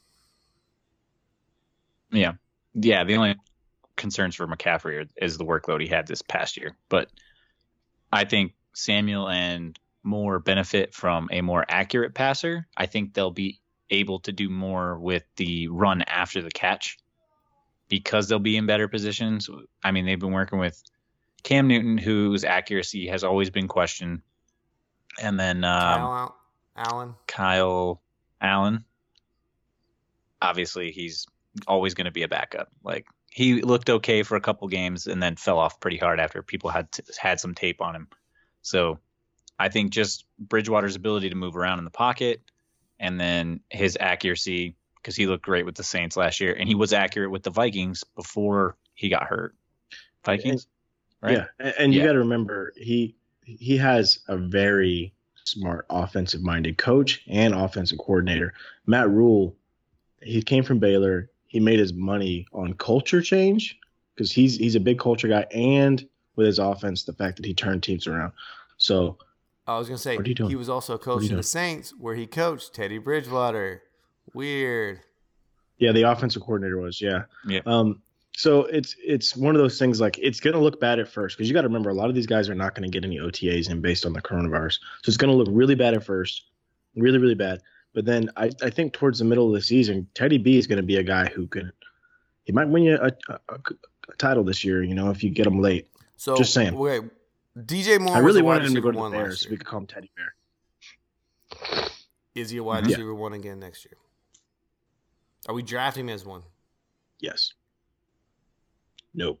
Yeah. Yeah. The only concerns for McCaffrey are, is the workload he had this past year. But I think Samuel and Moore benefit from a more accurate passer. I think they'll be able to do more with the run after the catch because they'll be in better positions. I mean, they've been working with Cam Newton, whose accuracy has always been questioned. And then um, Kyle Allen. Kyle Allen. Obviously, he's always going to be a backup. Like, he looked okay for a couple games and then fell off pretty hard after people had t- had some tape on him. So I think just Bridgewater's ability to move around in the pocket and then his accuracy, because he looked great with the Saints last year, and he was accurate with the Vikings before he got hurt. Vikings, right? Yeah, and, and you Yeah. got to remember he he has a very smart offensive-minded coach and offensive coordinator. Matt Rule, he came from Baylor. He made his money on culture change because he's he's a big culture guy, and with his offense, the fact that he turned teams around. So I was going to say, What are you doing? he was also a What are coach you of the doing? Saints where he coached Teddy Bridgewater. Weird. yeah, the offensive coordinator was yeah. Yeah. Um, so it's it's one of those things like it's going to look bad at first because you got to remember a lot of these guys are not going to get any O T As in based on the coronavirus. So it's going to look really bad at first, really really bad. But then I, I think towards the middle of the season, Teddy B is going to be a guy who could he might win you a, a, a, a title this year. You know, if you get him late. So, Just saying. Wait, D J Moore I was really a wide wanted him to receiver go to the one last Bears so year. we could call him Teddy Bear. Is he a wide Mhm. receiver one again next year? Are we drafting him as one? Yes. No.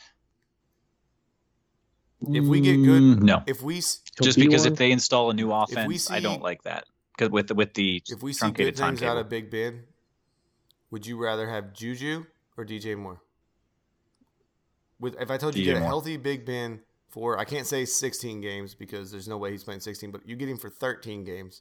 If we get good, Mm, no. if we s- He'll Just be because one. if they install a new we offense, I see- don't like that. Because with the, with the if we see truncated good things out timetable, of Big Ben, would you rather have Juju or D J Moore? With if I told you D J get a Moore. healthy Big Ben for I can't say sixteen games because there's no way he's playing sixteen, but you get him for thirteen games.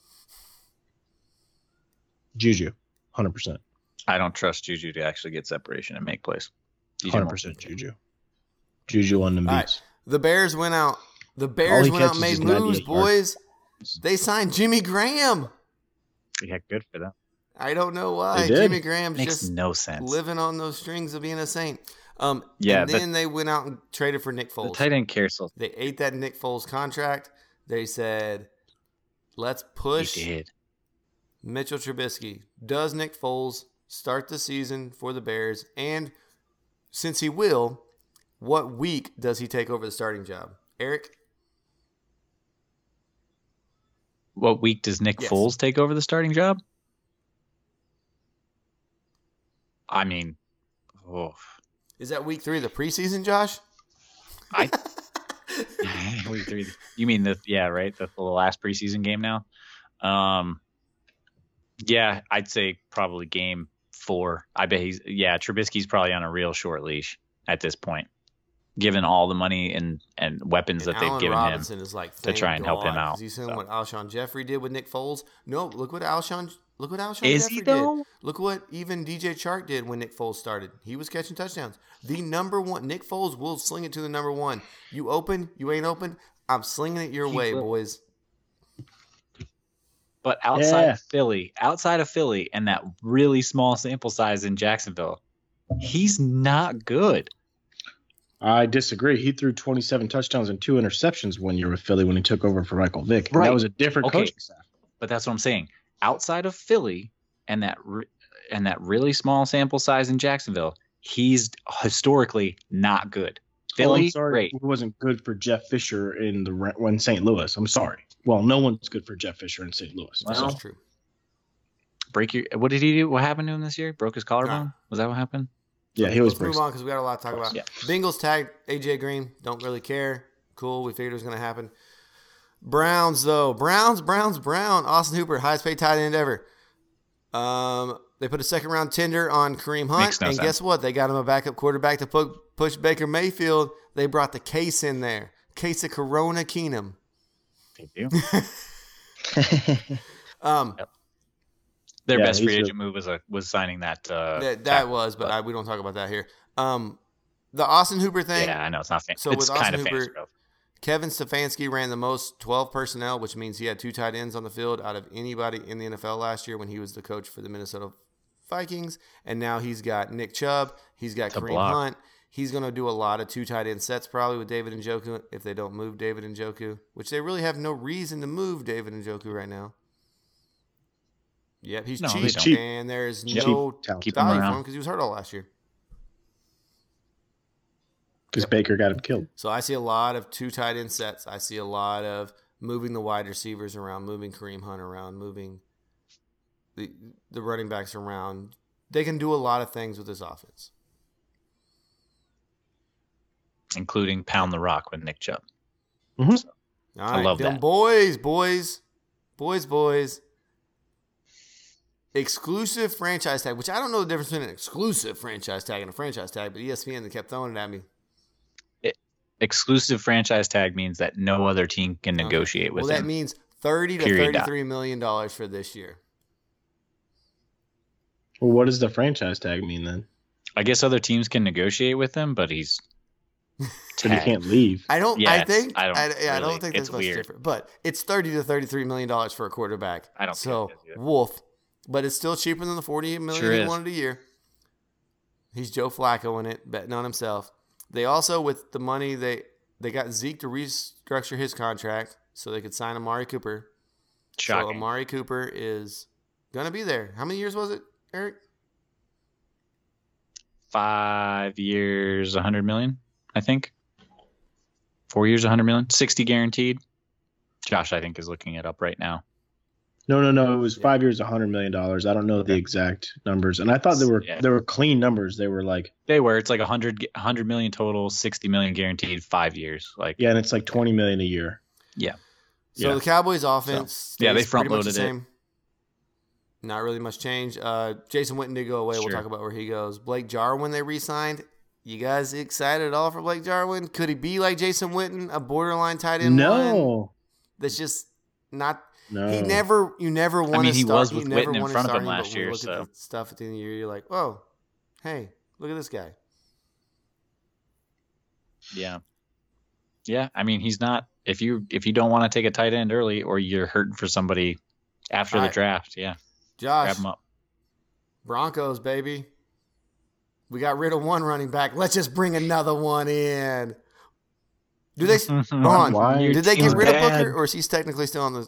Juju, one hundred percent. I don't trust Juju to actually get separation and make plays. D J one hundred Moore. percent Juju. Juju on them All beats. right. The Bears went out. The Bears he went out and catches made is moves, ninety-eight yards. boys. They signed Jimmy Graham. Yeah, good for them. I don't know why. They did. Jimmy Graham's Makes just no sense. living on those strings of being a Saint. Um, Yeah, and but- then they went out and traded for Nick The Foles. tight end carousel. They ate that Nick Foles contract. They said, let's He push did. Mitchell Trubisky. Does Nick Foles start the season for the Bears? And since he will, what week does he take over the starting job? Eric? What week does Nick Yes. Foles take over the starting job? I mean, oh, Is that week three of the preseason, Josh? I week three. You mean the yeah, right? The, the last preseason game now. Um, yeah, I'd say probably game four. I bet he's yeah. Trubisky's probably on a real short leash at this point, given all the money and and weapons And that they've Allen given Robinson him. is like, to thank try and help him God, out. 'cause He's seen So. what Alshon Jeffrey did with Nick Foles. No, look what Alshon look what Alshon Is Jeffrey he though? did. Look what even D J Chark did when Nick Foles started. He was catching touchdowns. The number one Nick Foles will sling it to the number one. You open, you ain't open. I'm slinging it your He way, will. boys. But outside Yeah. of Philly, outside of Philly, and that really small sample size in Jacksonville, he's not good. I disagree. He threw twenty-seven touchdowns and two interceptions one year with Philly when he took over for Michael Vick. And Right. That was a different Okay. coaching staff. But that's what I'm saying. Outside of Philly and that re- and that really small sample size in Jacksonville, he's historically not good. Oh, Philly, I'm sorry. great. It wasn't good for Jeff Fisher in the Ra- when Saint Louis. I'm sorry. Well, no one's good for Jeff Fisher in Saint Louis. Well, So, That's true. Break your. What did he do? What happened to him this year? Broke his collarbone. Nah. Was that what happened? yeah, he was Let's move pretty. on because we got a lot to talk about. Yeah. Bengals tagged A J Green. Don't really care. Cool. We figured it was going to happen. Browns, though. Browns, Browns, Brown. Austin Hooper, highest paid tight end ever. Um, they put a second round tender on Kareem Hunt. Makes no and sense. guess what? They got him a backup quarterback to pu- push Baker Mayfield. They brought the case in there. Case of Corona Keenum. They do. Um, Their Yeah, best he's free a- agent move was a was signing that. Uh, that, that tackle, was, but I, we don't talk about that here. Um, the Austin Hooper thing. yeah, I know it's not fancy. So It's with kind Austin of Hooper- fancy stuff. Kevin Stefanski ran the most twelve personnel, which means he had two tight ends on the field out of anybody in the N F L last year when he was the coach for the Minnesota Vikings. And now he's got Nick Chubb. He's got To Kareem block. Hunt. He's going to do a lot of two tight end sets probably with David Njoku if they don't move David Njoku, which they really have no reason to move David Njoku right now. Yep, he's No, they cheap, don't. Cheap. and there's Cheap no talent. Keep him value for around. him because he was hurt all last year. Because Baker got him killed. So I see a lot of two tight end sets. I see a lot of moving the wide receivers around, moving Kareem Hunt around, moving the the running backs around. They can do a lot of things with this offense. Including pound the rock with Nick Chubb. All I right, love them that. boys, boys, boys, boys. Exclusive franchise tag, which I don't know the difference between an exclusive franchise tag and a franchise tag, but E S P N they kept throwing it at me. Exclusive franchise tag means that no other team can Okay. negotiate with Well, that him. means thirty to Period. thirty-three million dollars for this year. Well, what does the franchise tag mean then? I guess other teams can negotiate with him, but he's So he tagged. can't leave. I don't. Yeah, I it's- think. I don't I, yeah, I really- don't think it's that's much weird. different. But it's thirty to thirty-three million dollars for a quarterback. I don't So think it is either. wolf, but it's still cheaper than the forty-eight million Sure he is. wanted a year. He's Joe Flacco in it, betting on himself. They also, with the money, they they got Zeke to restructure his contract so they could sign Amari Cooper. So Shocking. Amari Cooper is gonna be there. How many years was it, Eric? Five years, a hundred million, I think. Four years, a hundred million. Sixty guaranteed. Josh, I think, is looking it up right now. No, no, no. It was five years, a hundred million dollars. I don't know the exact numbers, and I thought they were Yeah. they were clean numbers. They were like They were. It's like a hundred hundred million total, sixty million guaranteed, five years. Like yeah, and it's like twenty million a year. yeah. So Yeah. the Cowboys offense, So, yeah, they stays pretty much the front-loaded it. same. Not really much change. Uh, Jason Witten did go away. We'll Sure. talk about where he goes. Blake Jarwin, they re-signed. You guys excited at all for Blake Jarwin? Could he be like Jason Witten, a borderline tight end? one? No, That's just not. no. He never. You never want I mean, to he start. was with you never Witten in wanted front of him starting, last but when you year, Look so. at the stuff at the end of the year. You're like, oh, hey, look at this guy. Yeah. Yeah. I mean, he's not. If you if you don't want to take a tight end early, or you're hurting for somebody after All the right. draft, yeah, Josh, grab him up. Broncos, baby. We got rid of one running back. Let's just bring another one in. Do they? Hold on. Why? Your Did they get team's rid of bad. Booker, or is he technically still on the?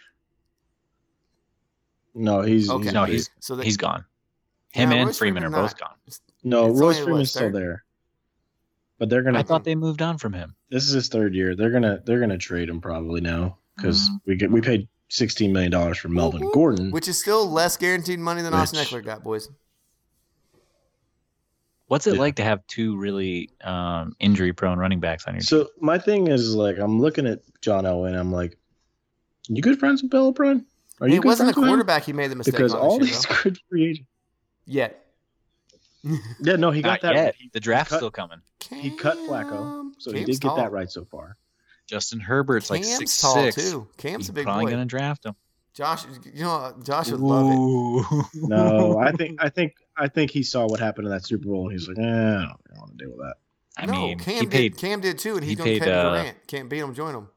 No, he's Okay. he's No, big. he's So they, he's gone. Him Yeah, and Royce Freeman are Freeman both not. gone. no. it's Royce only, what, Freeman's still third? there, but they're gonna. I thought they moved on from him. This is his third year. They're gonna they're gonna trade him probably now because Mhm. we get we paid sixteen million dollars for Melvin Whoop, whoop. Gordon. which is still less guaranteed money than Austin Which- Eckler got, boys. What's it Yeah. like to have two really um, injury-prone running backs on your team? So my thing is like I'm looking at John Elway. I'm like, you good friends with Bill O'Brien? Are you It good wasn't a friends with him? quarterback he made the mistake Because on all this these year, good free agents. though. Yet. Yeah, no, he got Not that. yet. He, The draft's cut- still coming. he cut Flacco, so he Cam's did get tall. that right so far. Justin Herbert's like Cam's six tall six. too. Cam's He's a big probably boy. gonna draft him. Josh, you know, Josh would love it. Ooh. No, I think I think I think he saw what happened in that Super Bowl. And he's like, eh, I don't really want to deal with that. I no, mean, Cam he did. paid. Cam did too, and he he's going to paid, Kevin uh, Durant. Can't beat him, join him.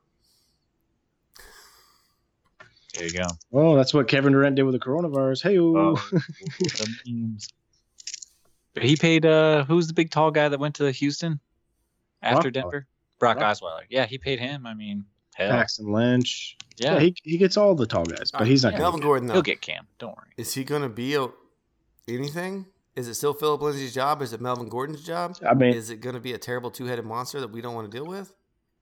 There you go. Oh, that's what Kevin Durant did with the coronavirus. Hey, Oh, the memes. But he paid. Uh, who's the big tall guy that went to Houston after Osweiler. Denver? Brock Brock. Osweiler. Yeah, he paid him. I mean, hell, Paxton Lynch. yeah, Yeah, he, he gets all the tall guys, but he's not. Yeah. gonna Melvin get- Gordon, though, he'll get Cam. Don't worry. is he going to be a, anything? Is it still Philip Lindsay's job? Is it Melvin Gordon's job? I mean, Is it going to be a terrible two-headed monster that we don't want to deal with?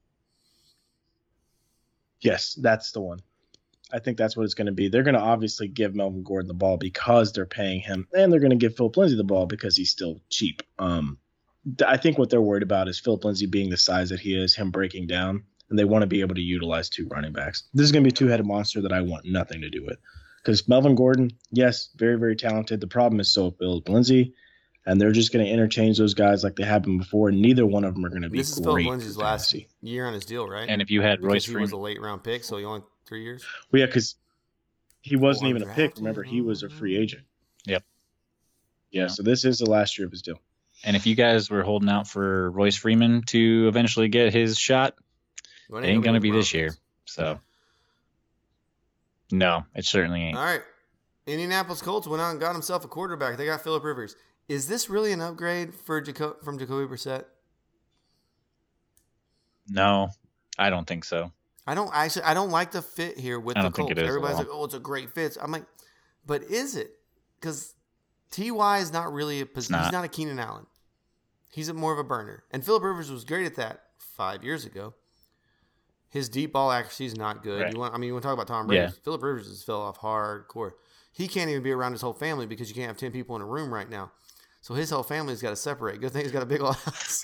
yes, that's the one. I think that's what it's going to be. They're going to obviously give Melvin Gordon the ball because they're paying him, and they're going to give Philip Lindsay the ball because he's still cheap. Um, th- I think what they're worried about is Philip Lindsay being the size that he is, him breaking down, and they want to be able to utilize two running backs. This is going to be a two-headed monster that I want nothing to do with. Because Melvin Gordon, yes, very, very talented. The problem is so Philip Lindsay, and they're just going to interchange those guys like they have been before, and neither one of them are going to be This is Philip great. Lindsay's for last fantasy. year on his deal, right? And if you had because Royce he was a Freeman, late-round pick, so he only three years. Well, yeah, because he wasn't Oh, even a pick. undrafted. Remember, he was a free agent. Yep. Yeah, Yeah. so this is the last year of his deal. and if you guys were holding out for Royce Freeman to eventually get his shot, Well, it ain't gonna with be this Broncos. year. So, no, it certainly ain't. All right. Indianapolis Colts went out and got himself a quarterback. They got Phillip Rivers. Is this really an upgrade for Jaco- from Jacoby Brissett? No, I don't think so. I don't actually. I don't like the fit here with I the don't think Colts. it is at Everybody's all. like, "Oh, it's a great fit." I'm like, but is it? Because T Y is not really a position. He's not. not a Keenan Allen. He's a more of a burner. And Phillip Rivers was great at that five years ago. His deep ball accuracy is not good. Right. You want? I mean, you want to talk about Tom Brady? Yeah. Phillip Rivers has fell off hardcore. He can't even be around his whole family because you can't have ten people in a room right now. So his whole family's got to separate. Good thing he's got a big old house.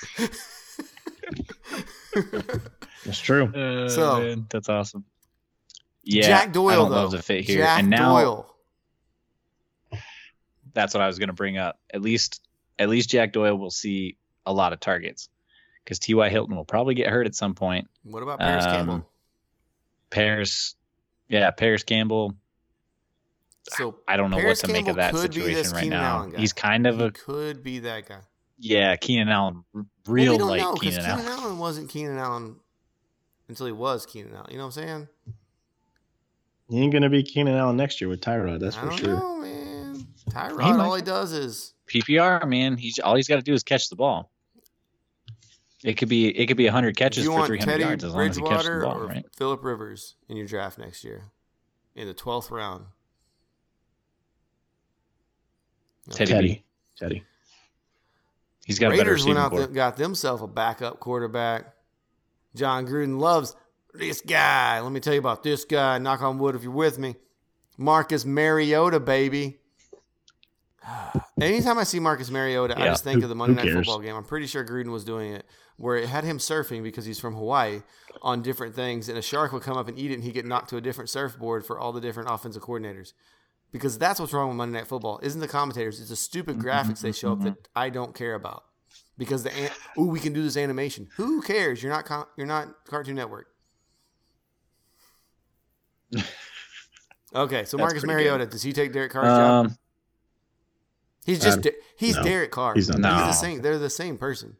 That's true. Uh, So- man, that's awesome. Yeah, Jack Doyle, I don't though. love the fit here, Jack and now Doyle. that's what I was going to bring up. At least, at least Jack Doyle will see a lot of targets because T Y. Hilton will probably get hurt at some point. What about Paris Um, Campbell? Paris, yeah, Paris Campbell. So I don't know Paris what to make of Campbell that could be this situation right Keenan now. Allen guy. He's kind of He a could be that guy. yeah, Keenan Allen, r- Well, real we don't like know because Keenan Keenan Allen. Allen wasn't Keenan Allen until he was Keenan Allen. You know what I'm saying? He ain't gonna be Keenan Allen next year with Tyrod. That's I for don't sure. know, man. Tyrod, He might- all he does is P P R man, he's all he's got to do is catch the ball. It could be it could be one hundred if catches you for want three hundred Teddy yards as long as he catches the Bridgewater ball, or right? Phillip Rivers in your draft next year in the twelfth round. Teddy, Teddy. B. Teddy. He's got a better Raiders went receiving out core. th- got themselves a backup quarterback. John Gruden loves this guy. Let me tell you about this guy. Knock on wood if you're with me. Marcus Mariota, baby. Anytime I see Marcus Mariota, yeah. I just think who, of the Monday Night cares? Football game. I'm pretty sure Gruden was doing it, where it had him surfing because he's from Hawaii on different things, and a shark would come up and eat it, and he'd get knocked to a different surfboard for all the different offensive coordinators. Because that's what's wrong with Monday Night Football. Isn't the commentators? It's the stupid graphics they show up that I don't care about. Because the ooh, we can do this animation. Who cares? You're not com- you're not Cartoon Network. Okay, so Marcus Mariota, good. Does he take Derek Carr's um, job? He's just De- he's no, Derek Carr. He's, he's no. the same. They're the same person.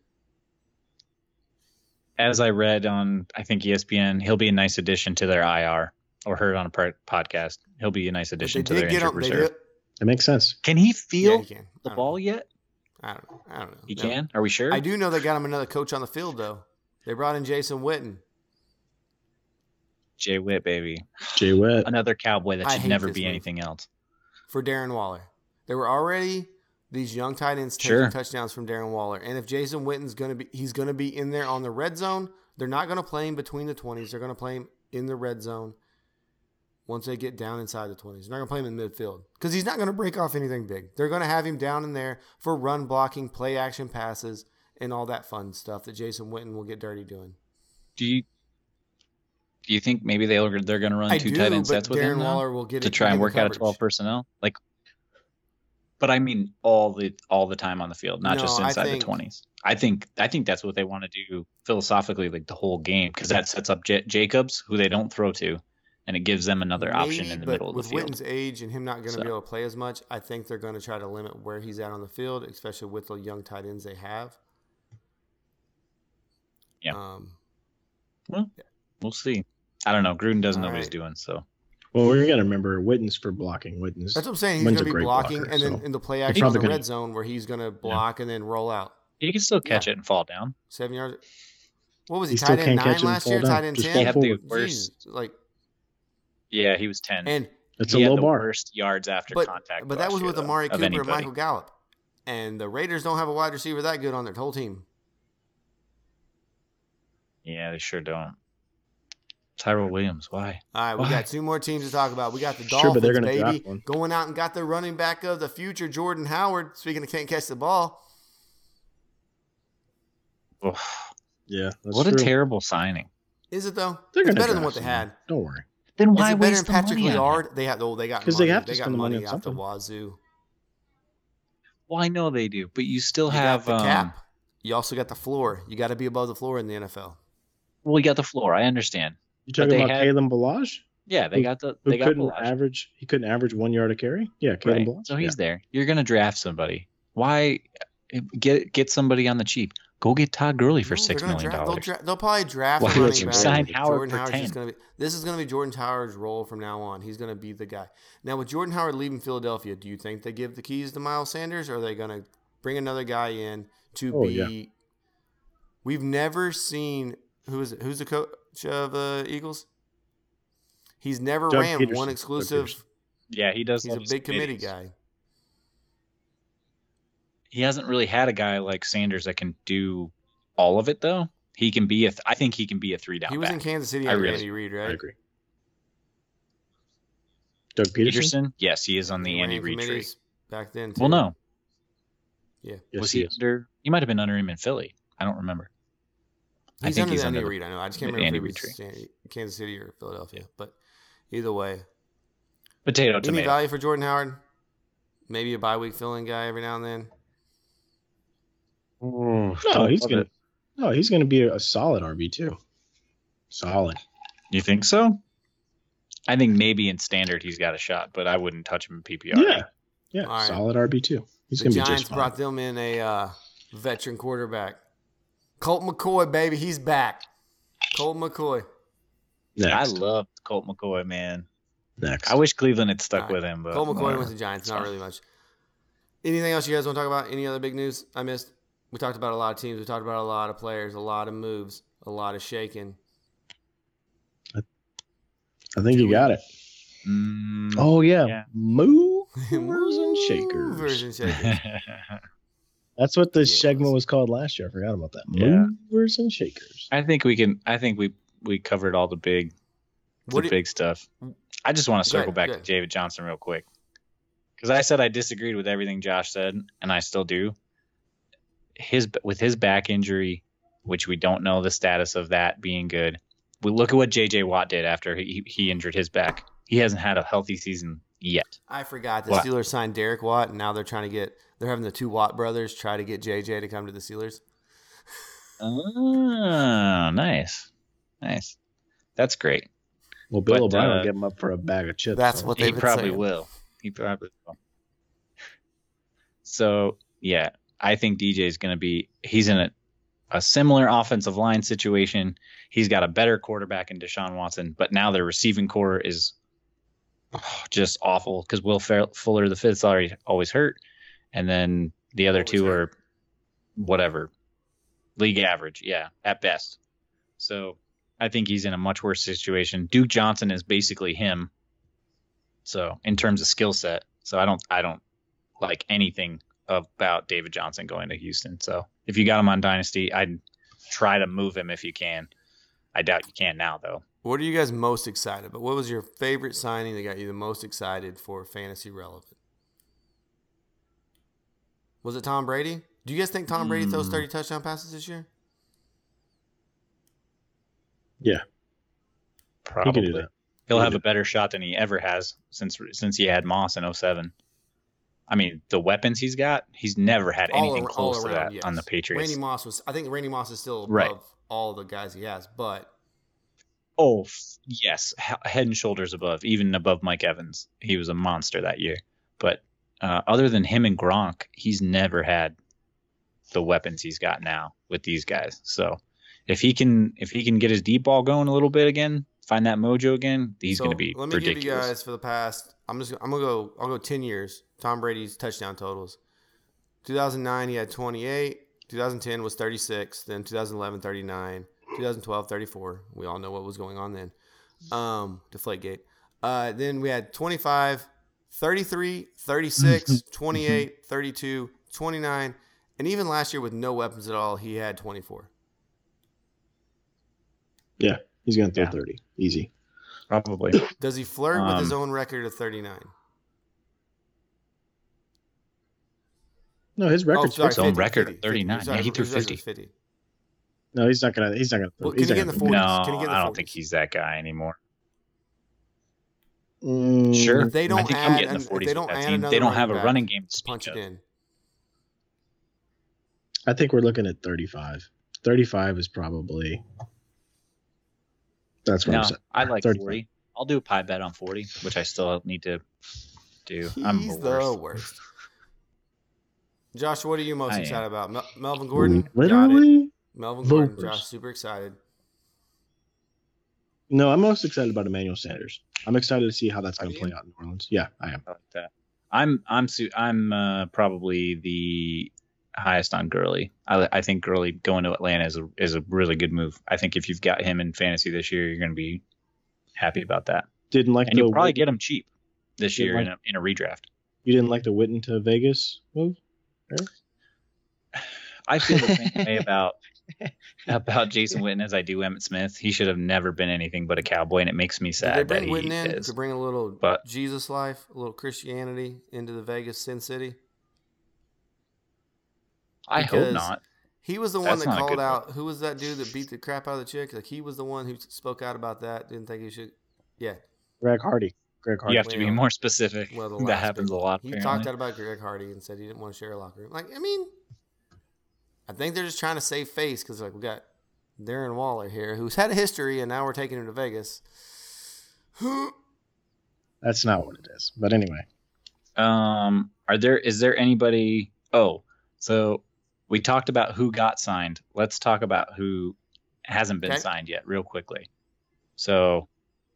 As I read on, I think E S P N, he'll be a nice addition to their I R, or heard on a podcast. He'll be a nice addition to their injured on, reserve. That makes sense. Can he feel yeah, he can. the ball know. yet? I don't know. I don't know. He no. can? Are we sure? I do know they got him another coach on the field, though. They brought in Jason Witten. Jay Witt, baby. Jay Witt. Another Cowboy that should never be anything else. For Darren Waller. There were already these young tight ends taking sure. touchdowns from Darren Waller. And if Jason Witten's going to be, he's going to be in there on the red zone. They're not going to play him between the twenties. They're going to play him in the red zone once they get down inside the twenties. They're not going to play him in midfield because he's not going to break off anything big. They're going to have him down in there for run blocking, play action passes, and all that fun stuff that Jason Witten will get dirty doing. Do you do you think maybe they'll they're going to run I two do, tight end sets with Darren him now Waller will get to it, try and work out coverage. of twelve personnel? Like, but I mean all the all the time on the field, not no, just inside think, the twenties. I think I think that's what they want to do philosophically, like the whole game, because that sets up J- Jacobs, who they don't throw to, and it gives them another maybe, option in the middle of the with field. With Witten's age and him not going to so. be able to play as much, I think they're going to try to limit where he's at on the field, especially with the young tight ends they have. Yeah. Um, well, yeah. We'll see. I don't know. Gruden doesn't All know right. what he's doing, so. Well, we're going to remember Witten's for blocking. Witten's. That's what I'm saying. He's going to be blocking blocker, and so. then in the play action on the gonna, red zone where he's going to block yeah. and then roll out. He can still catch yeah. it and fall down. Seven yards. What was he, he tight end nine catch last year? Down. Tight end Just ten? He had the worst. Jeez, like, yeah, he was ten. And it's he a low had the bar. Worst yards after but, contact. But that was year, with though, Amari Cooper anybody. and Michael Gallup. And the Raiders don't have a wide receiver that good on their whole team. Yeah, they sure don't. Tyrell Williams, why? All right, we why? got two more teams to talk about. We got the Dolphins, sure, but they're gonna baby, draft one. going out and got the running back of the future, Jordan Howard. Speaking of can't catch the ball. Oh. Yeah, that's what true. a terrible signing. Is it though? They're it's gonna better than what they someone. had. Don't worry. Then why Is it better waste than the Patrick money Lillard? They have oh, they got because money. they have to they got spend the money money on out the something. wazoo. Well, I know they do, but you still You have got the um, cap. You also got the floor. You got to be above the floor in the N F L. Well, you got the floor. I understand. You talking about had, Kalen Balazs? Yeah, they who, got the. Who They got couldn't Balazs. average? He couldn't average one yard a carry. Yeah, Kalen Right. Balazs. So he's yeah. there. You're gonna draft somebody. Why get get somebody on the cheap? Go get Todd Gurley for No, six million dra- they'll, dollars. dra- they'll probably draft Why a would running you back. sign Howard Jordan for Howard's ten? just gonna be. This is going to be Jordan Howard's role from now on. He's going to be the guy. Now with Jordan Howard leaving Philadelphia, do you think they give the keys to Miles Sanders, or are they going to bring another guy in to Oh, be? yeah. We've never seen who is it? Who's the coach of the Eagles? He's never Doug ran Peterson. one Doug exclusive. Peterson. Yeah, he does. He's love a his big committee committees. guy. He hasn't really had a guy like Sanders that can do all of it, though. He can be a. Th- I think he can be a three down. He was back. in Kansas City I under really- Andy Reid, right? I agree. Doug Peterson. Peterson. Yes, he is on the He Andy ran Reid tree. committees back then. Too. Well, no. Yeah. Yes, was he he is. under? He might have been under him in Philly. I don't remember. I He's think under he's the Andy under the- Reid. I know. I just can't the remember Andy if he Reid was San- Kansas City or Philadelphia. But either way, Potato any tomato. value for Jordan Howard? Maybe a bye week filling guy every now and then. No, he's gonna. No, he's gonna be a, a solid R B two. Solid. You think so? I think maybe in standard he's got a shot, but I wouldn't touch him in P P R. Yeah, yeah, All right. solid R B two. He's The gonna be Giants just fine. brought them in a uh, veteran quarterback, Colt McCoy, baby, he's back. Colt McCoy. Next. I love Colt McCoy, man. Next. I wish Cleveland had stuck All right. with him, but Colt McCoy whatever. went to Giants. It's Not fine. really much. Anything else you guys want to talk about? Any other big news I missed? We talked about a lot of teams. We talked about a lot of players, a lot of moves, a lot of shaking. I think you got it. Mm, Oh yeah, yeah. movers and shakers. Movers and shakers. That's what the Yeah, it segment was. was called last year. I forgot about that. Yeah. Movers and shakers. I think we can. I think we we covered all the big, What the do- big stuff. I just want to circle Good, back good. to David Johnson real quick. Because I said I disagreed with everything Josh said, and I still do. His With his back injury, which we don't know the status of that being good, we look at what J J Watt did after he, he injured his back. He hasn't had a healthy season yet. I forgot the What? Steelers signed Derek Watt, and now they're trying to get they're having the two Watt brothers try to get J J to come to the Steelers. Oh, nice. Nice. That's great. Well, Bill But, O'Brien uh, will get him up for a bag of chips. That's so. what He they've been probably saying. will. He probably will. So, yeah, I think D J is going to be – he's in a, a similar offensive line situation. He's got a better quarterback in Deshaun Watson, but now their receiving core is oh, just awful because Will Fer- Fuller the fifth already always hurt, and then the other Always two hurt. are whatever, league average, yeah, at best. So I think he's in a much worse situation. Duke Johnson is basically him. So in terms of skill set, so I don't I don't like anything about David Johnson going to Houston. So if you got him on Dynasty, I'd try to move him if you can. I doubt you can now though. What are you guys most excited about? What was your favorite signing that got you the most excited for fantasy relevant? Was it Tom Brady? Do you guys think Tom Brady throws Mm. thirty touchdown passes this year? Yeah, he Probably. can do that. He'll He have can a better shot than he ever has since since he had Moss in oh seven. I mean, the weapons he's got, he's never had anything ar- close to around, that yes. on the Patriots. Randy Moss was. I think Randy Moss is still above Right. all the guys he has, but Oh, f- yes, H- head and shoulders above, even above Mike Evans. He was a monster that year. But uh, other than him and Gronk, he's never had the weapons he's got now with these guys. So if he can, if he can get his deep ball going a little bit again, find that mojo again, he's so going to be let me ridiculous. give you guys for the past. I'm just. I'm gonna go. I'll go ten years. Tom Brady's touchdown totals. two thousand nine, he had twenty-eight. two thousand ten was thirty-six. Then two thousand eleven, thirty-nine. twenty twelve, thirty-four. We all know what was going on then. Um, Deflategate. Uh, then we had twenty-five, thirty-three, thirty-six, twenty-eight, thirty-two, twenty-nine, and even last year with no weapons at all, he had twenty-four. Yeah, he's gonna throw Yeah. thirty, easy. Probably. Does he flirt with Um, his own record of thirty-nine? No, his record's sorry, His own fifty. record fifty, of thirty-nine. Sorry, Yeah, he threw his record fifty. was fifty. No, he's not gonna. He's not gonna. Throw, Well, can he's he not get in the gonna forties? No, Can he get in the I don't forties? think he's that guy anymore. Mm, Sure. If they I don't think add, he'll get in the if forties they with don't that add team. another They don't have a back running game to to speak punch of. it in. I think we're looking at thirty-five. thirty-five is probably. That's what No, I'm saying. I like thirty-five. forty. I'll do a pie bet on forty, which I still need to do. I'm He's the the worst. worst. Josh, what are you most I am. excited about? Mel- Melvin Gordon? Got it. Literally. Melvin Gordon. Vopers. Josh, super excited. No, I'm most excited about Emmanuel Sanders. I'm excited to see how that's Are going to you? play out in New Orleans. Yeah, I am. I like that. I'm I'm su- I'm uh, probably the highest on Gurley. I, I think Gurley going to Atlanta is a is a really good move. I think if you've got him in fantasy this year, you're going to be happy about that, Didn't like and the you'll probably Witten- get him cheap this Didn't year in like- a in a redraft. You didn't like the Witten to Vegas move? I feel the same way about about Jason Witten as I do Emmitt Smith. He should have never been anything but a Cowboy, and it makes me Did sad they that bring he Witten in is. to bring a little But- Jesus life, a little Christianity into the Vegas Sin City? I hope because- not. He was the one That's that not a called good out. Who was that dude that beat the crap out of the chick? Like he was the one who spoke out about that. Didn't think he should. Yeah. Greg Hardy. Greg Hardy. You have to be Well, more specific. Well, the that last happens big a one. lot. He Apparently. talked out about Greg Hardy and said he didn't want to share a locker room. Like, I mean, I think they're just trying to save face because like we got Darren Waller here, who's had a history, and now we're taking him to Vegas. That's not what it is. But anyway. Um, are there? Is there anybody? Oh, so we talked about who got signed. Let's talk about who hasn't been Okay. signed yet, real quickly. So,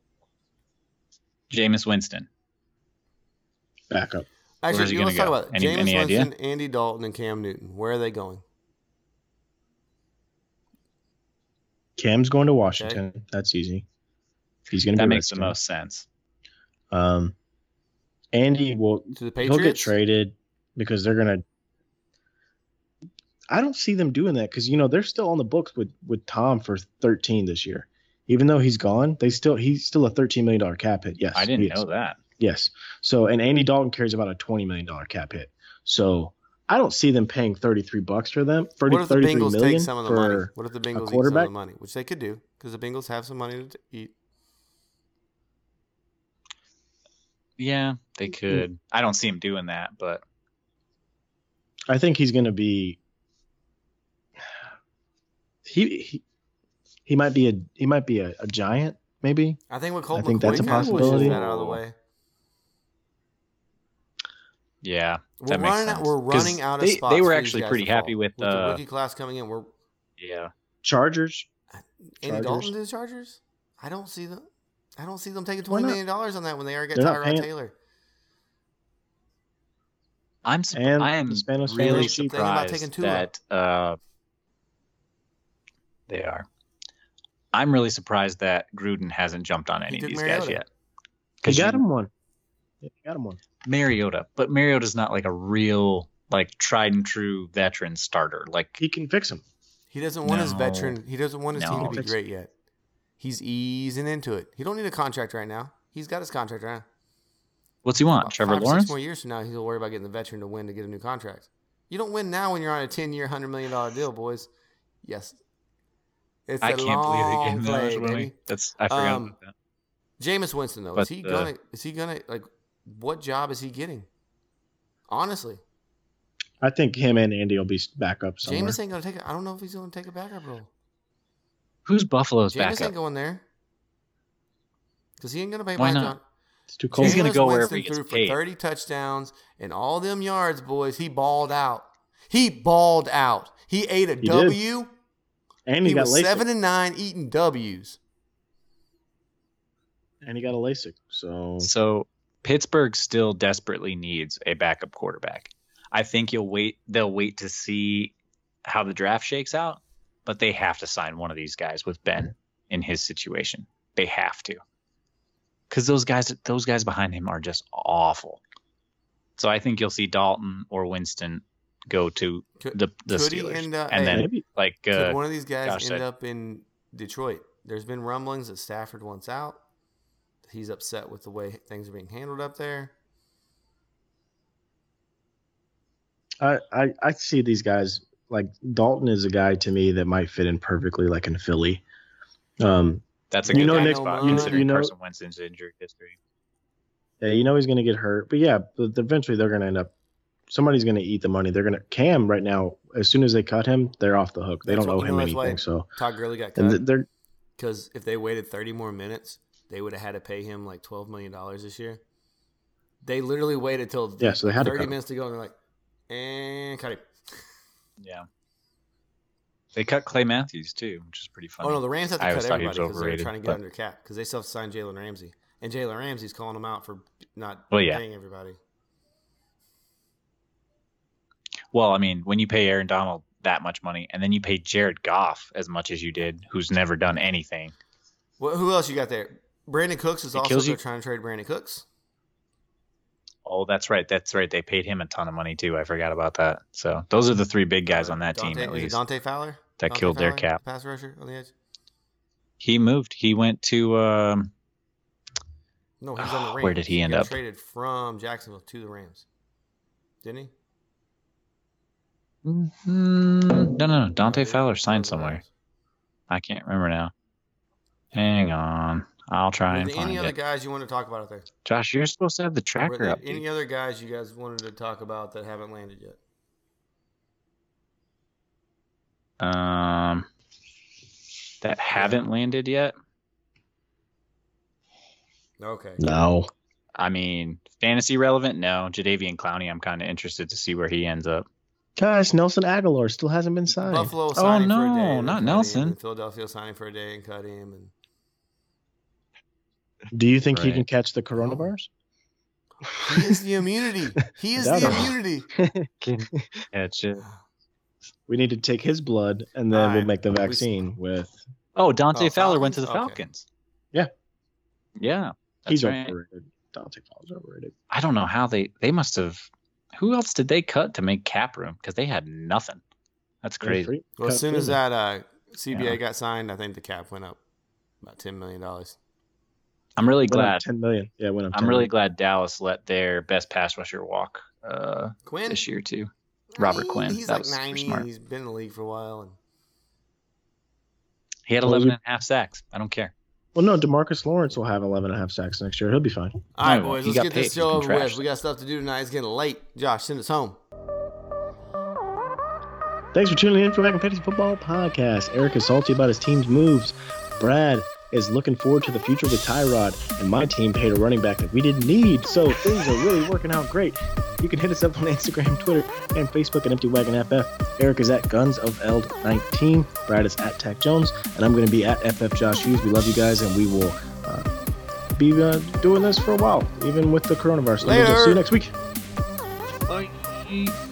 Jameis Winston. Back up. Where's Actually, he let's gonna talk go? about it. Any- Jameis any idea? Winston, Andy Dalton, and Cam Newton. Where are they going? Cam's going to Washington. That's easy. He's going to be That makes the Redskin. most sense. Um, Andy will To the he'll Patriots? get traded because they're gonna. I don't see them doing that because you know they're still on the books with with Tom for thirteen this year. Even though he's gone, they still he's still a thirteen million dollar cap hit. Yes, I didn't he know is. that. Yes. So and Andy Dalton carries about a twenty million dollar cap hit. So I don't see them paying thirty-three bucks for them. thirty, What if the thirty-three Bengals million take some of the money? for What if the a Bengals eat some of quarterback? the money? Which they could do because the Bengals have some money to eat. Yeah, they could. I don't see him doing that, but I think he's going to be. He he he might be a he might be a, a giant maybe. I think what Colt I think McCoy that's a kind of pushes possibility. that out of the way. yeah, We're that makes running, sense. out, we're 'Cause running out of they, spots. They were for these actually guys pretty to happy fall. with, with the uh, rookie class coming in. We're yeah. Chargers. Andy Chargers. Dalton to the Chargers. I don't see them. I don't see them taking Why twenty not? million dollars on that when they already got They're not Tyrod paying- Taylor. I'm su- And I am the Spanos really family Thinking about taking surprised Tua. that uh, they are. I'm really surprised that Gruden hasn't jumped on any He of took these Mariota. guys yet. He got you- him one. Yeah, he got him one. Mariota, but Mariota's not like a real like tried and true veteran starter. Like He can fix him. He doesn't want his No. veteran. He doesn't want his team No. to be great yet. He's easing into it. He don't need a contract right now. He's got his contract right now. what's he want? About Trevor five or Lawrence? Six more years from now, he'll worry about getting the veteran to win to get a new contract. You don't win now when you're on a ten-year, one hundred million dollars deal, boys. Yes. It's I a can't believe they long gave him that play, much money. baby. That's I forgot Um, about that. Jameis Winston, though, is But, he uh, gonna? Is he gonna like? What job is he getting? Honestly, I think him and Andy will be back up somewhere. Jameis ain't gonna take. A, I don't know if he's gonna take a backup role. Who's Buffalo's Jameis backup? ain't going there because he ain't gonna pay Why Mike not? John. It's too cold. He's gonna Jameis go wherever Winston he gets threw paid. for thirty touchdowns and all them yards, boys. He balled out. He balled out. He ate a did. W. and He, he, got was LASIK. seven and nine eating W's. And he got a LASIK. So So Pittsburgh still desperately needs a backup quarterback. I think you'll wait. They'll wait to see how the draft shakes out, but they have to sign one of these guys with Ben in his situation. They have to, because those guys, those guys behind him are just awful. So I think you'll see Dalton or Winston go to Could, the the could he Steelers, end up? and hey, then maybe like could uh, one of these guys Josh end said. up in Detroit? There's been rumblings that Stafford wants out. He's upset with the way things are being handled up there. I, I I see these guys like Dalton is a guy to me that might fit in perfectly like in Philly. Um, that's a You good know, landing Nick, spot you know- considering you know- Carson Wentz's injury history. yeah, you know he's going to get hurt, but yeah, but eventually they're going to end up. Somebody's going to eat the money. They're going to Cam right now. As soon as they cut him, they're off the hook. They That's don't what- owe you know him that's why anything. So Todd Gurley got and cut they're because if they waited thirty more minutes, they would have had to pay him like twelve million dollars this year. They literally waited till Yeah, so they had to thirty cut him. minutes to go, and they're like, and cut him. Yeah, they cut Clay Matthews too, which is pretty funny. Oh no, the Rams have to I cut always thought he everybody was because they're overrated, trying to get but- under cap because they still have to sign Jalen Ramsey, and Jalen Ramsey's calling them out for not Well, yeah. paying everybody. Well, I mean, when you pay Aaron Donald that much money, and then you pay Jared Goff as much as you did, who's never done anything. Well, who else you got there? Brandon Cooks is It also kills they're you. trying to trade Brandon Cooks. Oh, that's right. That's right. They paid him a ton of money too. I forgot about that. So those are the three big guys Uh, on that Dante, team, at is it least. Dante Fowler That Dante killed their Fowler, cap. Pass rusher on the edge. He moved. He went to. Um, No, he's on the Oh, Rams. where did he end got up? Traded from Jacksonville to the Rams, didn't he? mm, no, no, no. Dante No, Fowler he- signed no, the somewhere. Rams. I can't remember now. Hang on. I'll try Were and there find any other it. guys you want to talk about out there? Josh, you're supposed to have the Were tracker there up. any dude. other guys you guys wanted to talk about that haven't landed yet? Um, that haven't landed yet. Okay. no. I mean, fantasy relevant? No. Jadeveon Clowney, I'm kind of interested to see where he ends up. Guys, Nelson Aguilar still hasn't been signed. Buffalo signing for a no, day. and not cut him, Nelson. and Philadelphia signing for a day and cut him. And Do you think he Right. can catch the coronavirus? he is the immunity. He is the Doubt it. immunity. Can catch it. We need to take his blood and then All we'll right. make the We- vaccine with. Oh, Dante Oh, Fowler went to the Falcons? Okay. Falcons. Yeah. Yeah. That's He's right. overrated. Dante Fowler's overrated. I don't know how they they must have. Who else did they cut to make cap room? Because they had nothing. That's crazy. Free- Well, as cut soon as Freeman. that uh, C B A Yeah. got signed, I think the cap went up. About ten million dollars. I'm really Went up glad. ten million. Yeah, went up. I'm ten really million. glad Dallas let their best pass rusher walk uh, Quinn? this year too. Robert He- Quinn. He's That like was super ninety. smart. And he's been in the league for a while. And He had Well, eleven you- and a half sacks. I don't care. Well, no, DeMarcus Lawrence will have eleven and a half sacks next year. He'll be fine. all right, No, boys, he let's got get paid. this He's show been over with. trashed. We got stuff to do tonight. It's getting late. Josh, send us home. Thanks for tuning in for Mac and Fantasy Football Podcast. Eric is salty about his team's moves. Brad is looking forward to the future with Tyrod, and my team paid a running back that we didn't need. So things are really working out great. You can hit us up on Instagram, Twitter, and Facebook at Empty Wagon F F. Eric is at Guns of Eld nineteen. Brad is at Tack Jones, and I'm going to be at F F Josh Hughes. We love you guys, and we will uh, be uh, doing this for a while, even with the coronavirus. Later. See you next week. Bye.